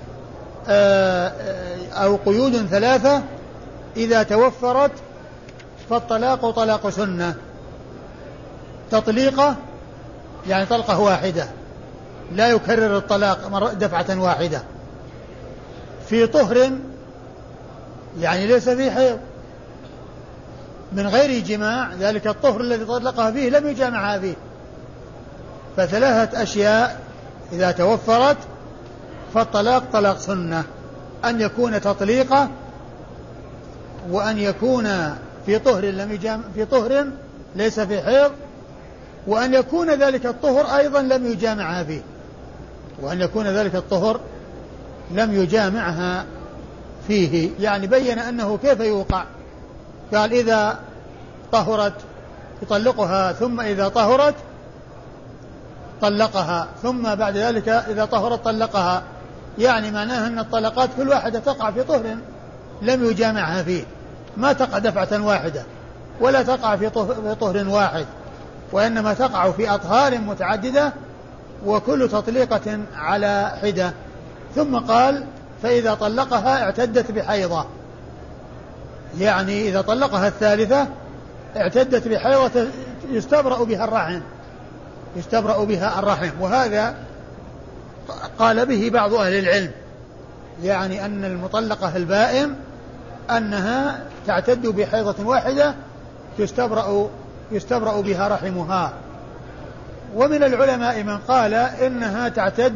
أو قيود ثلاثة إذا توفرت فالطلاق طلاق سنة. تطليقة يعني طلقة واحدة لا يكرر الطلاق دفعة واحدة. في طهر يعني ليس فيه حيض، من غير جماع ذلك الطهر الذي طلقها فيه لم يجامعها فيه. فثلاثة أشياء إذا توفرت فالطلاق طلاق سنة: أن يكون تطليقة، وأن يكون في طهر لم يجامع في طهر ليس في حيض، وأن يكون ذلك الطهر أيضا لم يجامعها فيه، وأن يكون ذلك الطهر لم يجامعها فيه. يعني بين أنه كيف يوقع. قال إذا طهرت يطلقها، ثم إذا طهرت طلقها، ثم بعد ذلك إذا طهرت طلقها. يعني معناه أن الطلقات كل واحدة تقع في طهر لم يجامعها فيه، ما تقع دفعة واحدة ولا تقع في طهر واحد، وإنما تقع في أطهار متعددة وكل تطليقة على حدة. ثم قال فإذا طلقها اعتدت بحيضة، يعني إذا طلقها الثالثة اعتدت بحيضة يستبرأ بها الرحم يستبرأ بها الرحم وهذا قال به بعض أهل العلم، يعني أن المطلقة البائن أنها تعتد بحيضة واحدة يستبرأ, يستبرأ بها رحمها. ومن العلماء من قال إنها تعتد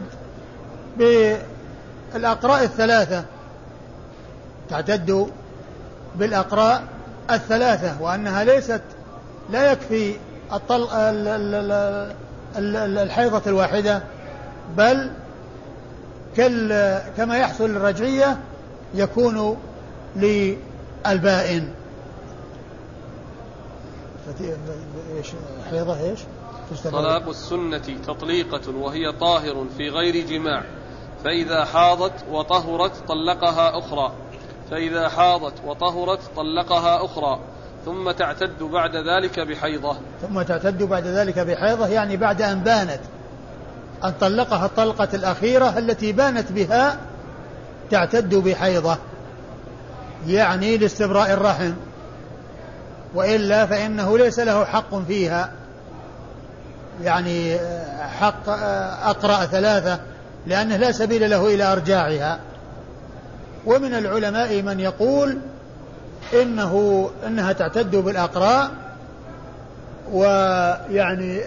بالأقراء الثلاثة تعتد بالأقراء الثلاثة وأنها ليست لا يكفي الطلق الحيضة الواحدة، بل كما يحصل للرجعية يكون للبائن. حيضة ايش؟ طلاق السنة تطليقة وهي طاهر في غير جماع، فإذا حاضت وطهرت طلقها أخرى فإذا حاضت وطهرت طلقها أخرى ثم تعتد بعد ذلك بحيضة ثم تعتد بعد ذلك بحيضة يعني بعد أن بانت أن طلقها الطلقة الأخيرة التي بانت بها تعتد بحيضة، يعني لاستبراء الرحم، وإلا فإنه ليس له حق فيها، يعني حق أقرأ ثلاثة لأنه لا سبيل له إلى أرجاعها. ومن العلماء من يقول إنه إنها تعتد بالأقراء ويعني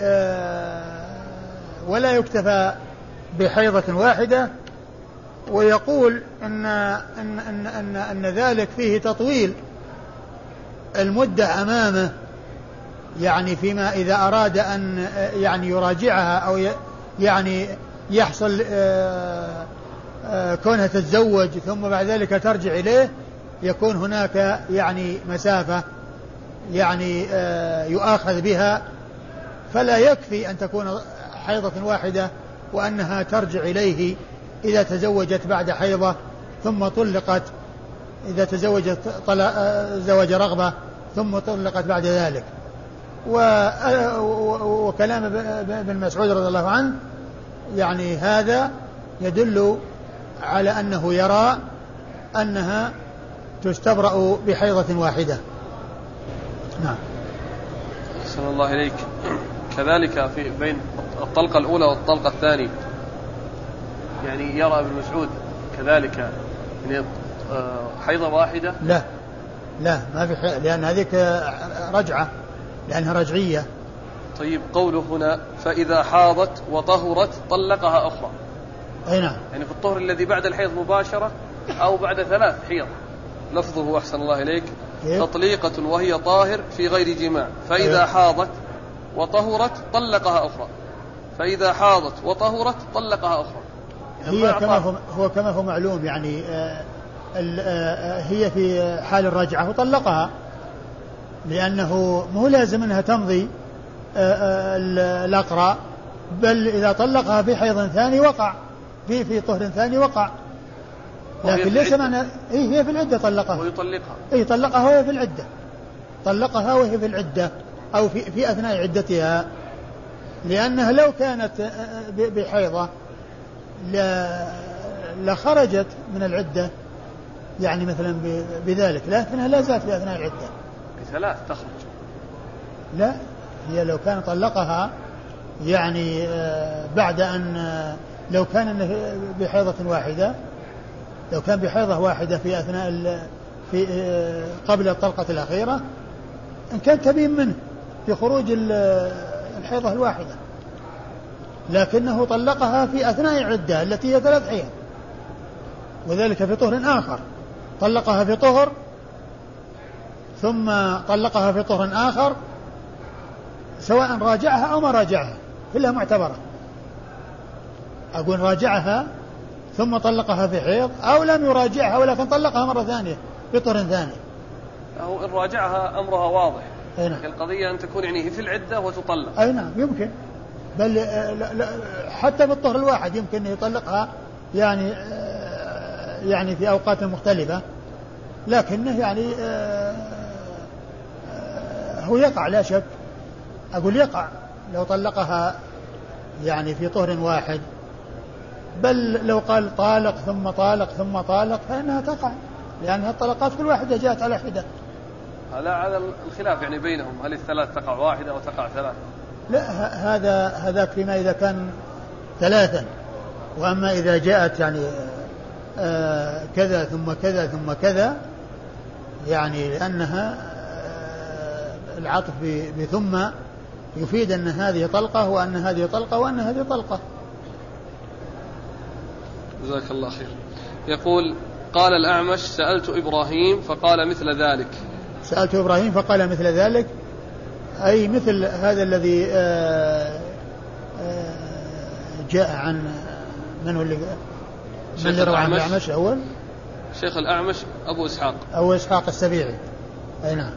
ولا يكتفى بحيضة واحدة، ويقول إن, إن, إن, إن, أن ذلك فيه تطويل المدة أمامه، يعني فيما إذا أراد أن يعني يراجعها أو يعني يحصل كونها تتزوج ثم بعد ذلك ترجع إليه يكون هناك يعني مسافة يعني يؤاخذ بها، فلا يكفي أن تكون حيضة واحدة وأنها ترجع إليه إذا تزوجت بعد حيضة ثم طلقت، إذا تزوجت زواج رغبة ثم طلقت بعد ذلك. وكلام ابن مسعود رضي الله عنه يعني هذا يدل على أنه يرى أنها تستبرأ بحيضة واحدة. نعم. أحسن الله إليك. كذلك في بين الطلقة الأولى والطلقة الثانية يعني يرى ابن مسعود كذلك يعني حيضة واحدة؟ لا لا ما في حيض لأن هذيك رجعة لأنها رجعية. طيب قوله هنا فإذا حاضت وطهرت طلقها أخرى، أي نعم، يعني في الطهر الذي بعد الحيض مباشرة أو بعد ثلاث حيض. لفظه أحسن الله إليك إيه؟ تطليقة وهي طاهر في غير جماع، فإذا إيه؟ حاضت وطهرت طلقها أخرى فإذا حاضت وطهرت طلقها أخرى. هي كما هو, هو كما هو معلوم يعني آه آه هي في حال الرجعة وطلقها، لأنه مو لازم أنها تمضي آه آه الأقراء، بل إذا طلقها في حيض ثاني وقع في في طهر ثاني وقع، لكن ليس معنى إيه هي في العدة طلقها ويطلقها إيه طلقها وهي في العدة طلقها وهي في العدة أو في في أثناء عدتها، لأنها لو كانت بحيضة لخرجت من العدة يعني مثلا بذلك، لكنها لا زالت في أثناء العدة بثلاث تخرج. لا هي لو كان طلقها يعني بعد أن لو كان بحيضة واحدة لو كان بحيضة واحدة في أثناء في قبل الطلقة الأخيرة إن كان تبين منه في خروج الحيضة الواحدة، لكنه طلقها في أثناء العدة التي هي ثلاث حيض، وذلك في طهر آخر، طلقها في طهر ثم طلقها في طهر آخر سواء راجعها أو ما راجعها كلها معتبرة. أقول راجعها ثم طلقها في حيض أو لم يراجعها ولكن طلقها مرة ثانية في طهر ثاني، أو إن راجعها أمرها واضح. نعم. القضية أن تكون يعني في العدة وتطلق. أي نعم يمكن، بل لا لا حتى بالطهر الواحد يمكن يطلقها يعني يعني في أوقات مختلفة، لكنه يعني هو يقع لا شك، أقول يقع لو طلقها يعني في طهر واحد، بل لو قال طالق ثم طالق ثم طالق فإنها تقع، لأنها الطلقات كل واحدة جاءت على حدة. هذا على الخلاف يعني بينهم، هل الثلاث تقع واحدة أو تقع ثلاث؟ لا، هذا هذاك فيما إذا كان ثلاثا، وأما إذا جاءت يعني آه كذا ثم كذا ثم كذا، يعني لأنها آه العطف بثم يفيد أن هذه طلقة وأن هذه طلقة وأن هذه طلقة. جزاك الله خير. يقول قال الأعمش سألت إبراهيم فقال مثل ذلك. سألت إبراهيم فقال مثل ذلك، أي مثل هذا الذي آه آه جاء عن من هو اللي من اللي روى عن الأعمش أول؟ شيخ الأعمش أبو إسحاق أبو إسحاق السبيعي. أي نعم.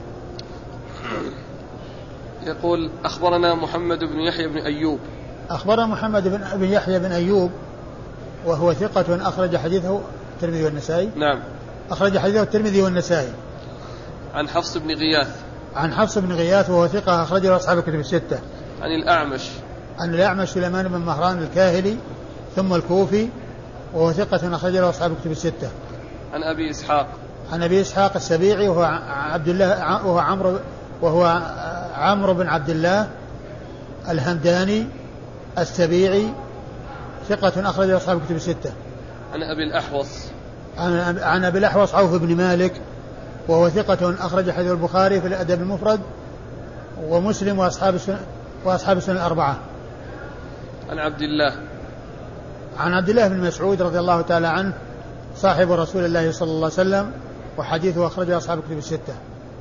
يقول أخبرنا محمد بن يحيى بن أيوب. أخبرنا محمد بن يحيى بن أيوب وهو ثقة أخرج حديثه الترمذي والنسائي. نعم. أخرج حديثه الترمذي والنسائي. عن حفص بن غياث. عن حفص بن غياث وهو ثقة أخرج له أصحاب الكتب الستة. عن الأعمش. عن الأعمش سليمان بن مهران الكاهلي ثم الكوفي وهو ثقة أخرج له أصحاب الكتب الستة. عن أبي إسحاق. عن أبي إسحاق السبيعي وهو عبد الله وهو عمرو وهو عمرو بن عبد الله الهمداني السبيعي ثقة أخرج له أصحاب الكتب الستة. عن أبي الأحوص. عن, عن أبي الأحوص عوف بن مالك وهو ثقة أخرج حديث البخاري في الأدب المفرد ومسلم وأصحاب السنن وأصحاب السنن الأربعة. عن عبد الله. عن عبد الله بن مسعود رضي الله تعالى عنه صاحب رسول الله صلى الله عليه وسلم وحديثه أخرجه أصحاب الكتب الستة.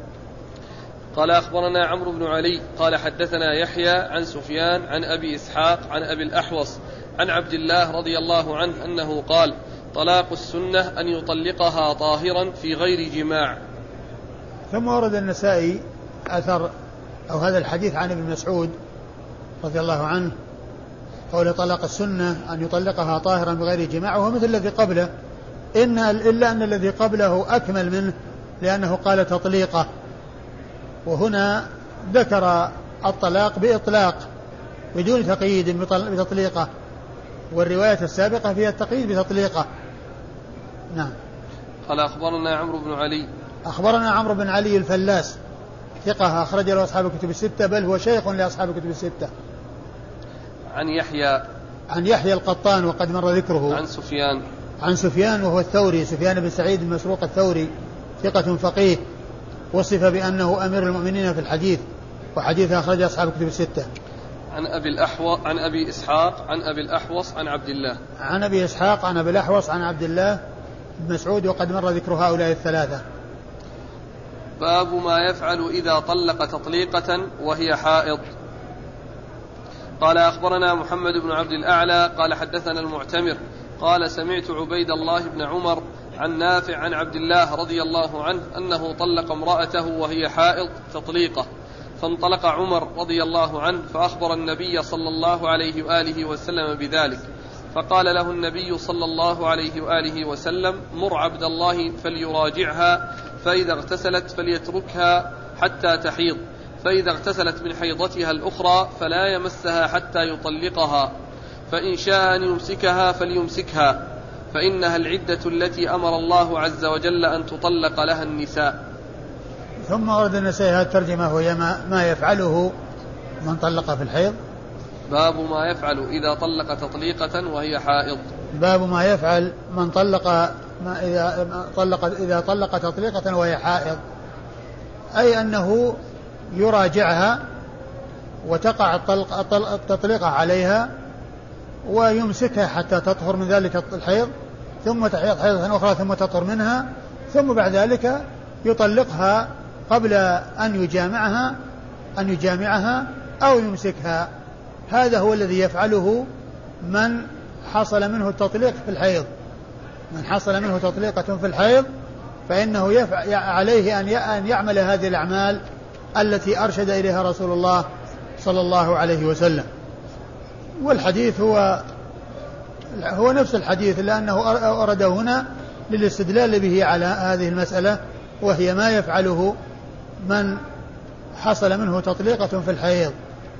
قال أخبرنا عمرو بن علي قال حدثنا يحيى عن سفيان عن أبي إسحاق عن أبي الأحوص عن عبد الله رضي الله عنه أنه قال طلاق السنة أن يطلقها طاهرا في غير جماع. ثم ورد النسائي أثر أو هذا الحديث عن ابن مسعود رضي الله عنه قول طلاق السنة أن يطلقها طاهرا بغير جماع، وهو مثل الذي قبله إن إلا أن الذي قبله أكمل منه لأنه قال تطليقه، وهنا ذكر الطلاق بإطلاق بدون تقييد بتطليقه، والرواية السابقة فيها التقييد بتطليقه. نعم. قال أخبرنا عمرو بن علي. أخبرنا عمرو بن علي الفلاس ثقة أخرج له أصحاب الكتب الستة، بل هو شيخ لأصحاب الكتب الستة. عن يحيى. عن يحيى القطان وقد مر ذكره. عن سفيان. عن سفيان وهو الثوري سفيان بن سعيد بن مسروق الثوري ثقة فقيه وصف بأنه أمير المؤمنين في الحديث، وحديثه أخرج أصحاب الكتب الستة. عن أبي الأحوص عن أبي إسحاق عن أبي الأحوص عن عبد الله. عن أبي إسحاق عن أبي الأحوص عن عبد الله بن مسعود وقد مر ذكر هؤلاء الثلاثة. باب ما يفعل إذا طلق تطليقة وهي حائض. قال أخبرنا محمد بن عبد الأعلى قال حدثنا المعتمر قال سمعت عبيد الله بن عمر عن نافع عن عبد الله رضي الله عنه أنه طلق امرأته وهي حائض تطليقة، فانطلق عمر رضي الله عنه فأخبر النبي صلى الله عليه وآله وسلم بذلك، فقال له النبي صلى الله عليه وآله وسلم مر عبد الله فليراجعها، فإذا اغتسلت فليتركها حتى تحيض، فإذا اغتسلت من حيضتها الأخرى فلا يمسها حتى يطلقها، فإن شاء أن يمسكها فليمسكها، فإنها العدة التي أمر الله عز وجل أن تطلق لها النساء. ثم ورد النسائي هذه الترجمة وهي ما يفعله من طلق في الحيض. باب ما يفعل إذا طلق تطليقة وهي حائض. باب ما يفعل من طلق ما إذا طلق إذا طلق تطليقة وهي حائض، أي أنه يراجعها وتقع التطليقة عليها ويمسكها حتى تطهر من ذلك الحيض، ثم تحيض حيضة أخرى ثم تطهر منها، ثم بعد ذلك يطلقها قبل أن يجامعها أن يجامعها أو يمسكها. هذا هو الذي يفعله من حصل منه التطليق في الحيض. من حصل منه تطليقة في الحيض فإنه يفعل عليه أن يعمل هذه الأعمال التي أرشد إليها رسول الله صلى الله عليه وسلم. والحديث هو هو نفس الحديث لأنه أرده هنا للاستدلال به على هذه المسألة، وهي ما يفعله من حصل منه تطليقة في الحيض.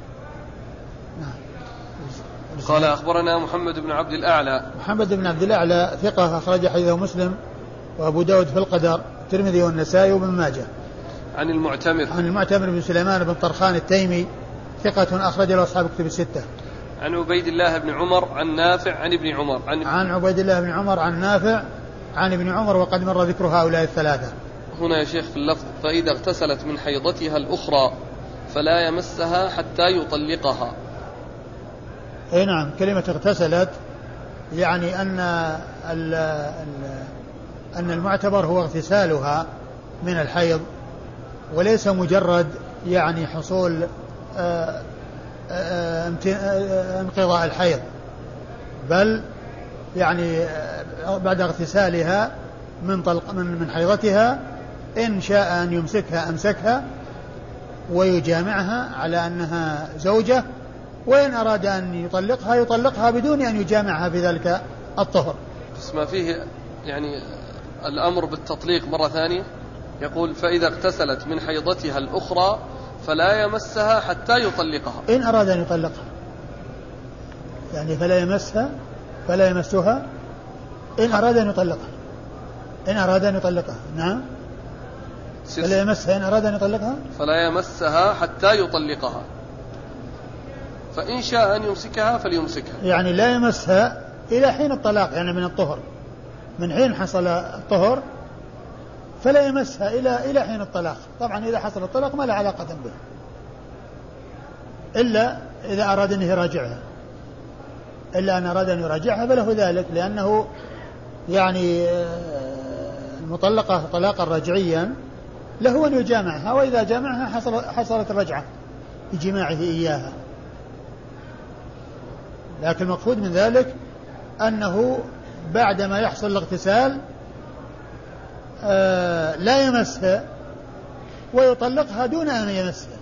قال أخبرنا محمد بن عبد الأعلى. محمد بن عبد الأعلى ثقة أخرج حديثه مسلم وأبو داود في القدر، الترمذي والنسائي وابن ماجه. عن المعتمر. عن المعتمر بن سليمان بن طرخان التيمي ثقة أخرج له أصحاب كتب الستة. عن عبيد الله بن عمر عن نافع عن ابن عمر. عن, عن عبيد الله بن عمر عن نافع عن ابن عمر، وقد مر ذكر هؤلاء الثلاثة. هنا يا شيخ في اللفظ فإذا اغتسلت من حيضتها الأخرى فلا يمسها حتى يطلقها. اي نعم، كلمة اغتسلت يعني أن ال ال أن المعتبر هو اغتسالها من الحيض، وليس مجرد يعني حصول آآ آآ انقضاء الحيض، بل يعني بعد اغتسالها من طلق من من حيضتها إن شاء أن يمسكها أمسكها ويجامعها على أنها زوجة، وإن أراد أن يطلقها يطلقها بدون أن يجامعها في ذلك الطهر. بس ما فيه يعني الأمر بالتطليق مرة ثانية، يقول فإذا اغتسلت من حيضتها الأخرى فلا يمسها حتى يطلقها. إن أراد أن يطلقها يعني فلا يمسها فلا يمسها إن أراد أن يطلقها. إن أراد أن يطلقها نعم فلا يمسها إن أراد أن يطلقها فلا يمسها حتى يطلقها، فإن شاء أن يمسكها فليمسكها، يعني لا يمسها إلى حين الطلاق، يعني من الطهر، من حين حصل الطهر فلا يمسها إلى إلى حين الطلاق. طبعا إذا حصل الطلاق ما له علاقة به إلا إذا أراد أن يراجعها، إلا أن أراد أن يراجعها فله ذلك، لأنه يعني المطلقة طلاقا رجعيا له أن يجامعها، وإذا جامعها حصل حصلت الرجعة بجماعه إياها. لكن المقصود من ذلك أنه بعدما يحصل الاغتسال آه لا يمسها ويطلقها دون أن يمسها،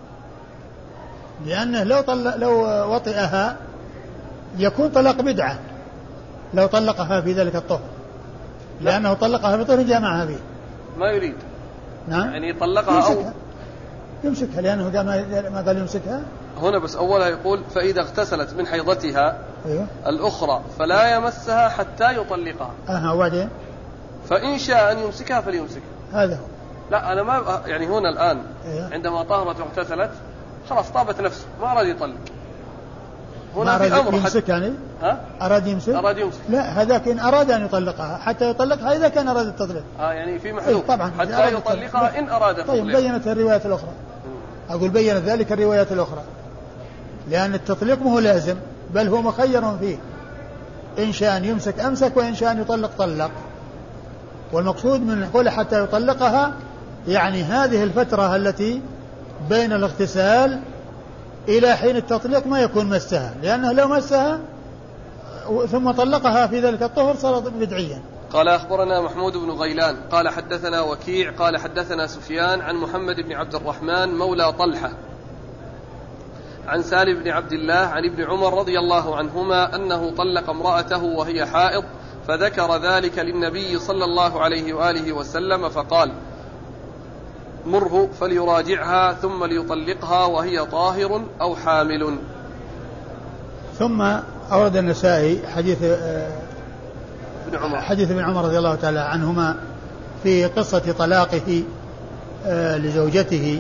لأنه لو, طلق لو وطئها يكون طلاق بدعة لو طلقها في ذلك الطهر، لأنه طلقها في طهر جامعها به. ما يريد نعم يعني يطلقها يمسكها. أو يمسكها لأنه قال ما قال يمسكها هنا، بس أولها يقول فإذا اغتسلت من حيضتها أيوه. الأخرى فلا يمسها حتى يطلقها. أها وبعدين فإن شاء أن يمسكها فليمسكها. هذا هو. لا أنا ما يعني هنا الآن أيوه. عندما طهرت واغتسلت خلاص طابت نفسه ما أراد يطلق، هنا في أمر يمسك يعني ها؟ أراد يمسك؟ أراد يمسك. لا هذاك إن أراد أن يطلقها حتى يطلقها إذا كان أراد التطليق. آه يعني في محذوف طبعا حتى يطلقها إن أراد التطليق. طيب بينت الروايات الأخرى. أقول بينت ذلك الروايات الأخرى، لأن التطليق مو لازم بل هو مخير فيه، إن شاء أن يمسك أمسك وإن شاء أن يطلق طلق. والمقصود من قوله حتى يطلقها يعني هذه الفترة التي بين الاغتسال إلى حين التطليق ما يكون مسها، لأنه لو مسها ثم طلقها في ذلك الطهر صارت بدعيا. قال أخبرنا محمود بن غيلان قال حدثنا وكيع قال حدثنا سفيان عن محمد بن عبد الرحمن مولى طلحة عن سالم بن عبد الله عن ابن عمر رضي الله عنهما أنه طلق امرأته وهي حائض، فذكر ذلك للنبي صلى الله عليه وآله وسلم فقال مره فليراجعها ثم ليطلقها وهي طاهر أو حامل. ثم أورد النسائي حديث ابن عمر حديث ابن عمر رضي الله تعالى عنهما في قصة طلاقه لزوجته،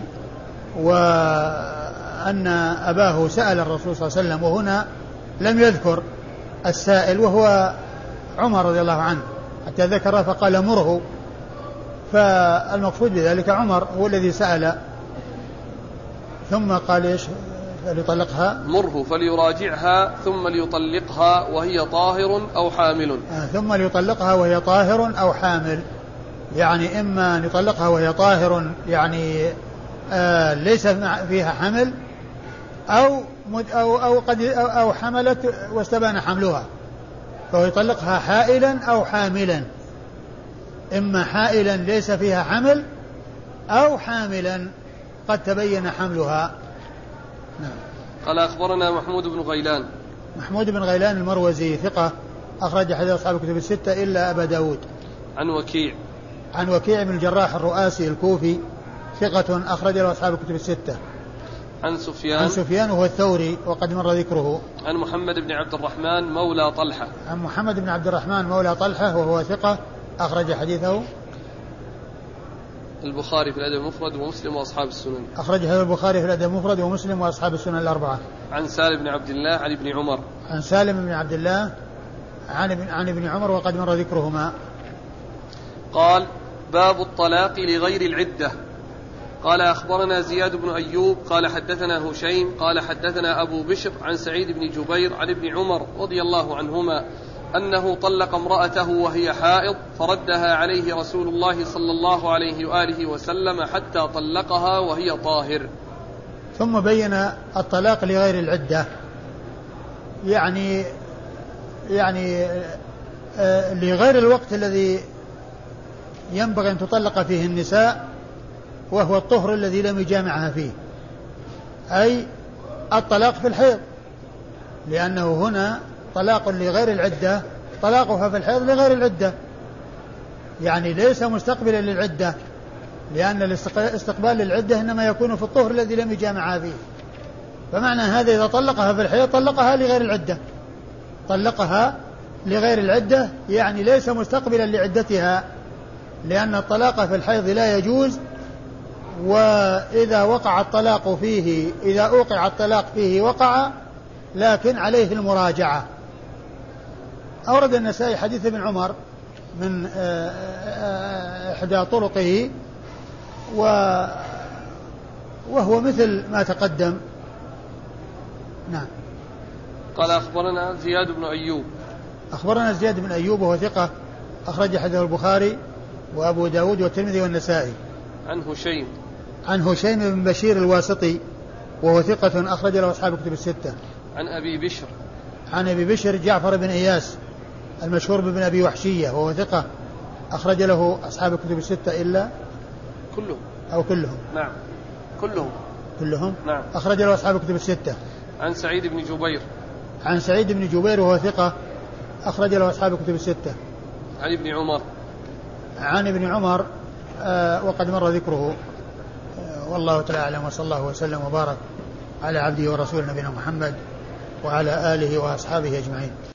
وأن أباه سأل الرسول صلى الله عليه وسلم، وهنا لم يذكر السائل وهو عمر رضي الله عنه حتى ذكر فقال مره، فالمقصود بذلك عمر هو الذي سأل ثم قال إيش ليطلقها مره فليراجعها ثم ليطلقها وهي طاهر أو حامل. آه ثم ليطلقها وهي طاهر أو حامل، يعني إما يطلقها وهي طاهر يعني آه ليس فيها حمل أو أو أو قد أو, أو حملت واستبان حملها، فهو يطلقها حائلا أو حاملا، إما حائلا ليس فيها حمل أو حاملا قد تبين حملها. نعم. قال أخبرنا محمود بن غيلان. محمود بن غيلان المروزي ثقة أخرج حديث أصحاب الكتب الستة إلا أبا داود. عن وكيع عن وكيع بن الجراح الرؤاسي الكوفي ثقة أخرج له أصحاب الكتب الستة. عن سفيان عن سفيان وهو الثوري وقد مر ذكره. عن محمد بن عبد الرحمن مولى طلحة عن محمد بن عبد الرحمن مولى طلحة وهو ثقة أخرج حديثه البخاري في الأدب المفرد ومسلم وأصحاب السنن. أخرجه البخاري في الأدب المفرد ومسلم وأصحاب السنن الأربعة. عن سالم بن عبد الله عن ابن عمر. عن سالم بن عبد الله عن ابن, عن ابن عمر وقد مر ذكرهما. قال باب الطلاق لغير العدة. قال أخبرنا زياد بن أيوب قال حدثنا هشيم قال حدثنا أبو بشر عن سعيد بن جبير عن ابن عمر رضي الله عنهما أنه طلق امرأته وهي حائض فردها عليه رسول الله صلى الله عليه وآله وسلم حتى طلقها وهي طاهر. ثم بين الطلاق لغير العدة يعني يعني لغير الوقت الذي ينبغي أن تطلق فيه النساء وهو الطهر الذي لم يجامعها فيه، أي الطلاق في الحيض، لأنه هنا طلاق لغير العدة طلاقها في الحيض لغير العدة، يعني ليس مستقبلا للعدة، لأن الاستقبال للعدة إنما يكون في الطهر الذي لم يجامعها فيه. فمعنى هذا إذا طلقها في الحيض طلقها لغير العدة، طلقها لغير العدة يعني ليس مستقبلا لعدتها، لأن الطلاق في الحيض لا يجوز، وإذا وقع الطلاق فيه إذا أوقع الطلاق فيه وقع، لكن عليه المراجعة. أورد النسائي حديث ابن عمر من إحدى طرقه وهو مثل ما تقدم. نعم. قال أخبرنا زياد بن أيوب. أخبرنا زياد بن أيوب وهو ثقة أخرج حديث البخاري وأبو داود والترمذي والنسائي. عن هشيم. عن هشيم بن بشير الواسطي وهو ثقة أخرج له أصحاب الكتب الستة. عن أبي بشر. عن أبي بشر جعفر بن إياس المشهور بابن أبي وحشية وهو ثقة أخرج له أصحاب الكتب الستة إلا كلهم أو كلهم. نعم كلهم. كلهم. نعم. أخرج له أصحاب الكتب الستة. عن سعيد بن جبير. عن سعيد بن جبير وهو ثقة أخرج له أصحاب الكتب الستة. عن ابن عمر. عن ابن عمر آه وقد مر ذكره. آه والله تعالى أعلم، وصلى الله وسلم وبارك على عبده ورسوله نبينا محمد وعلى آله وأصحابه أجمعين.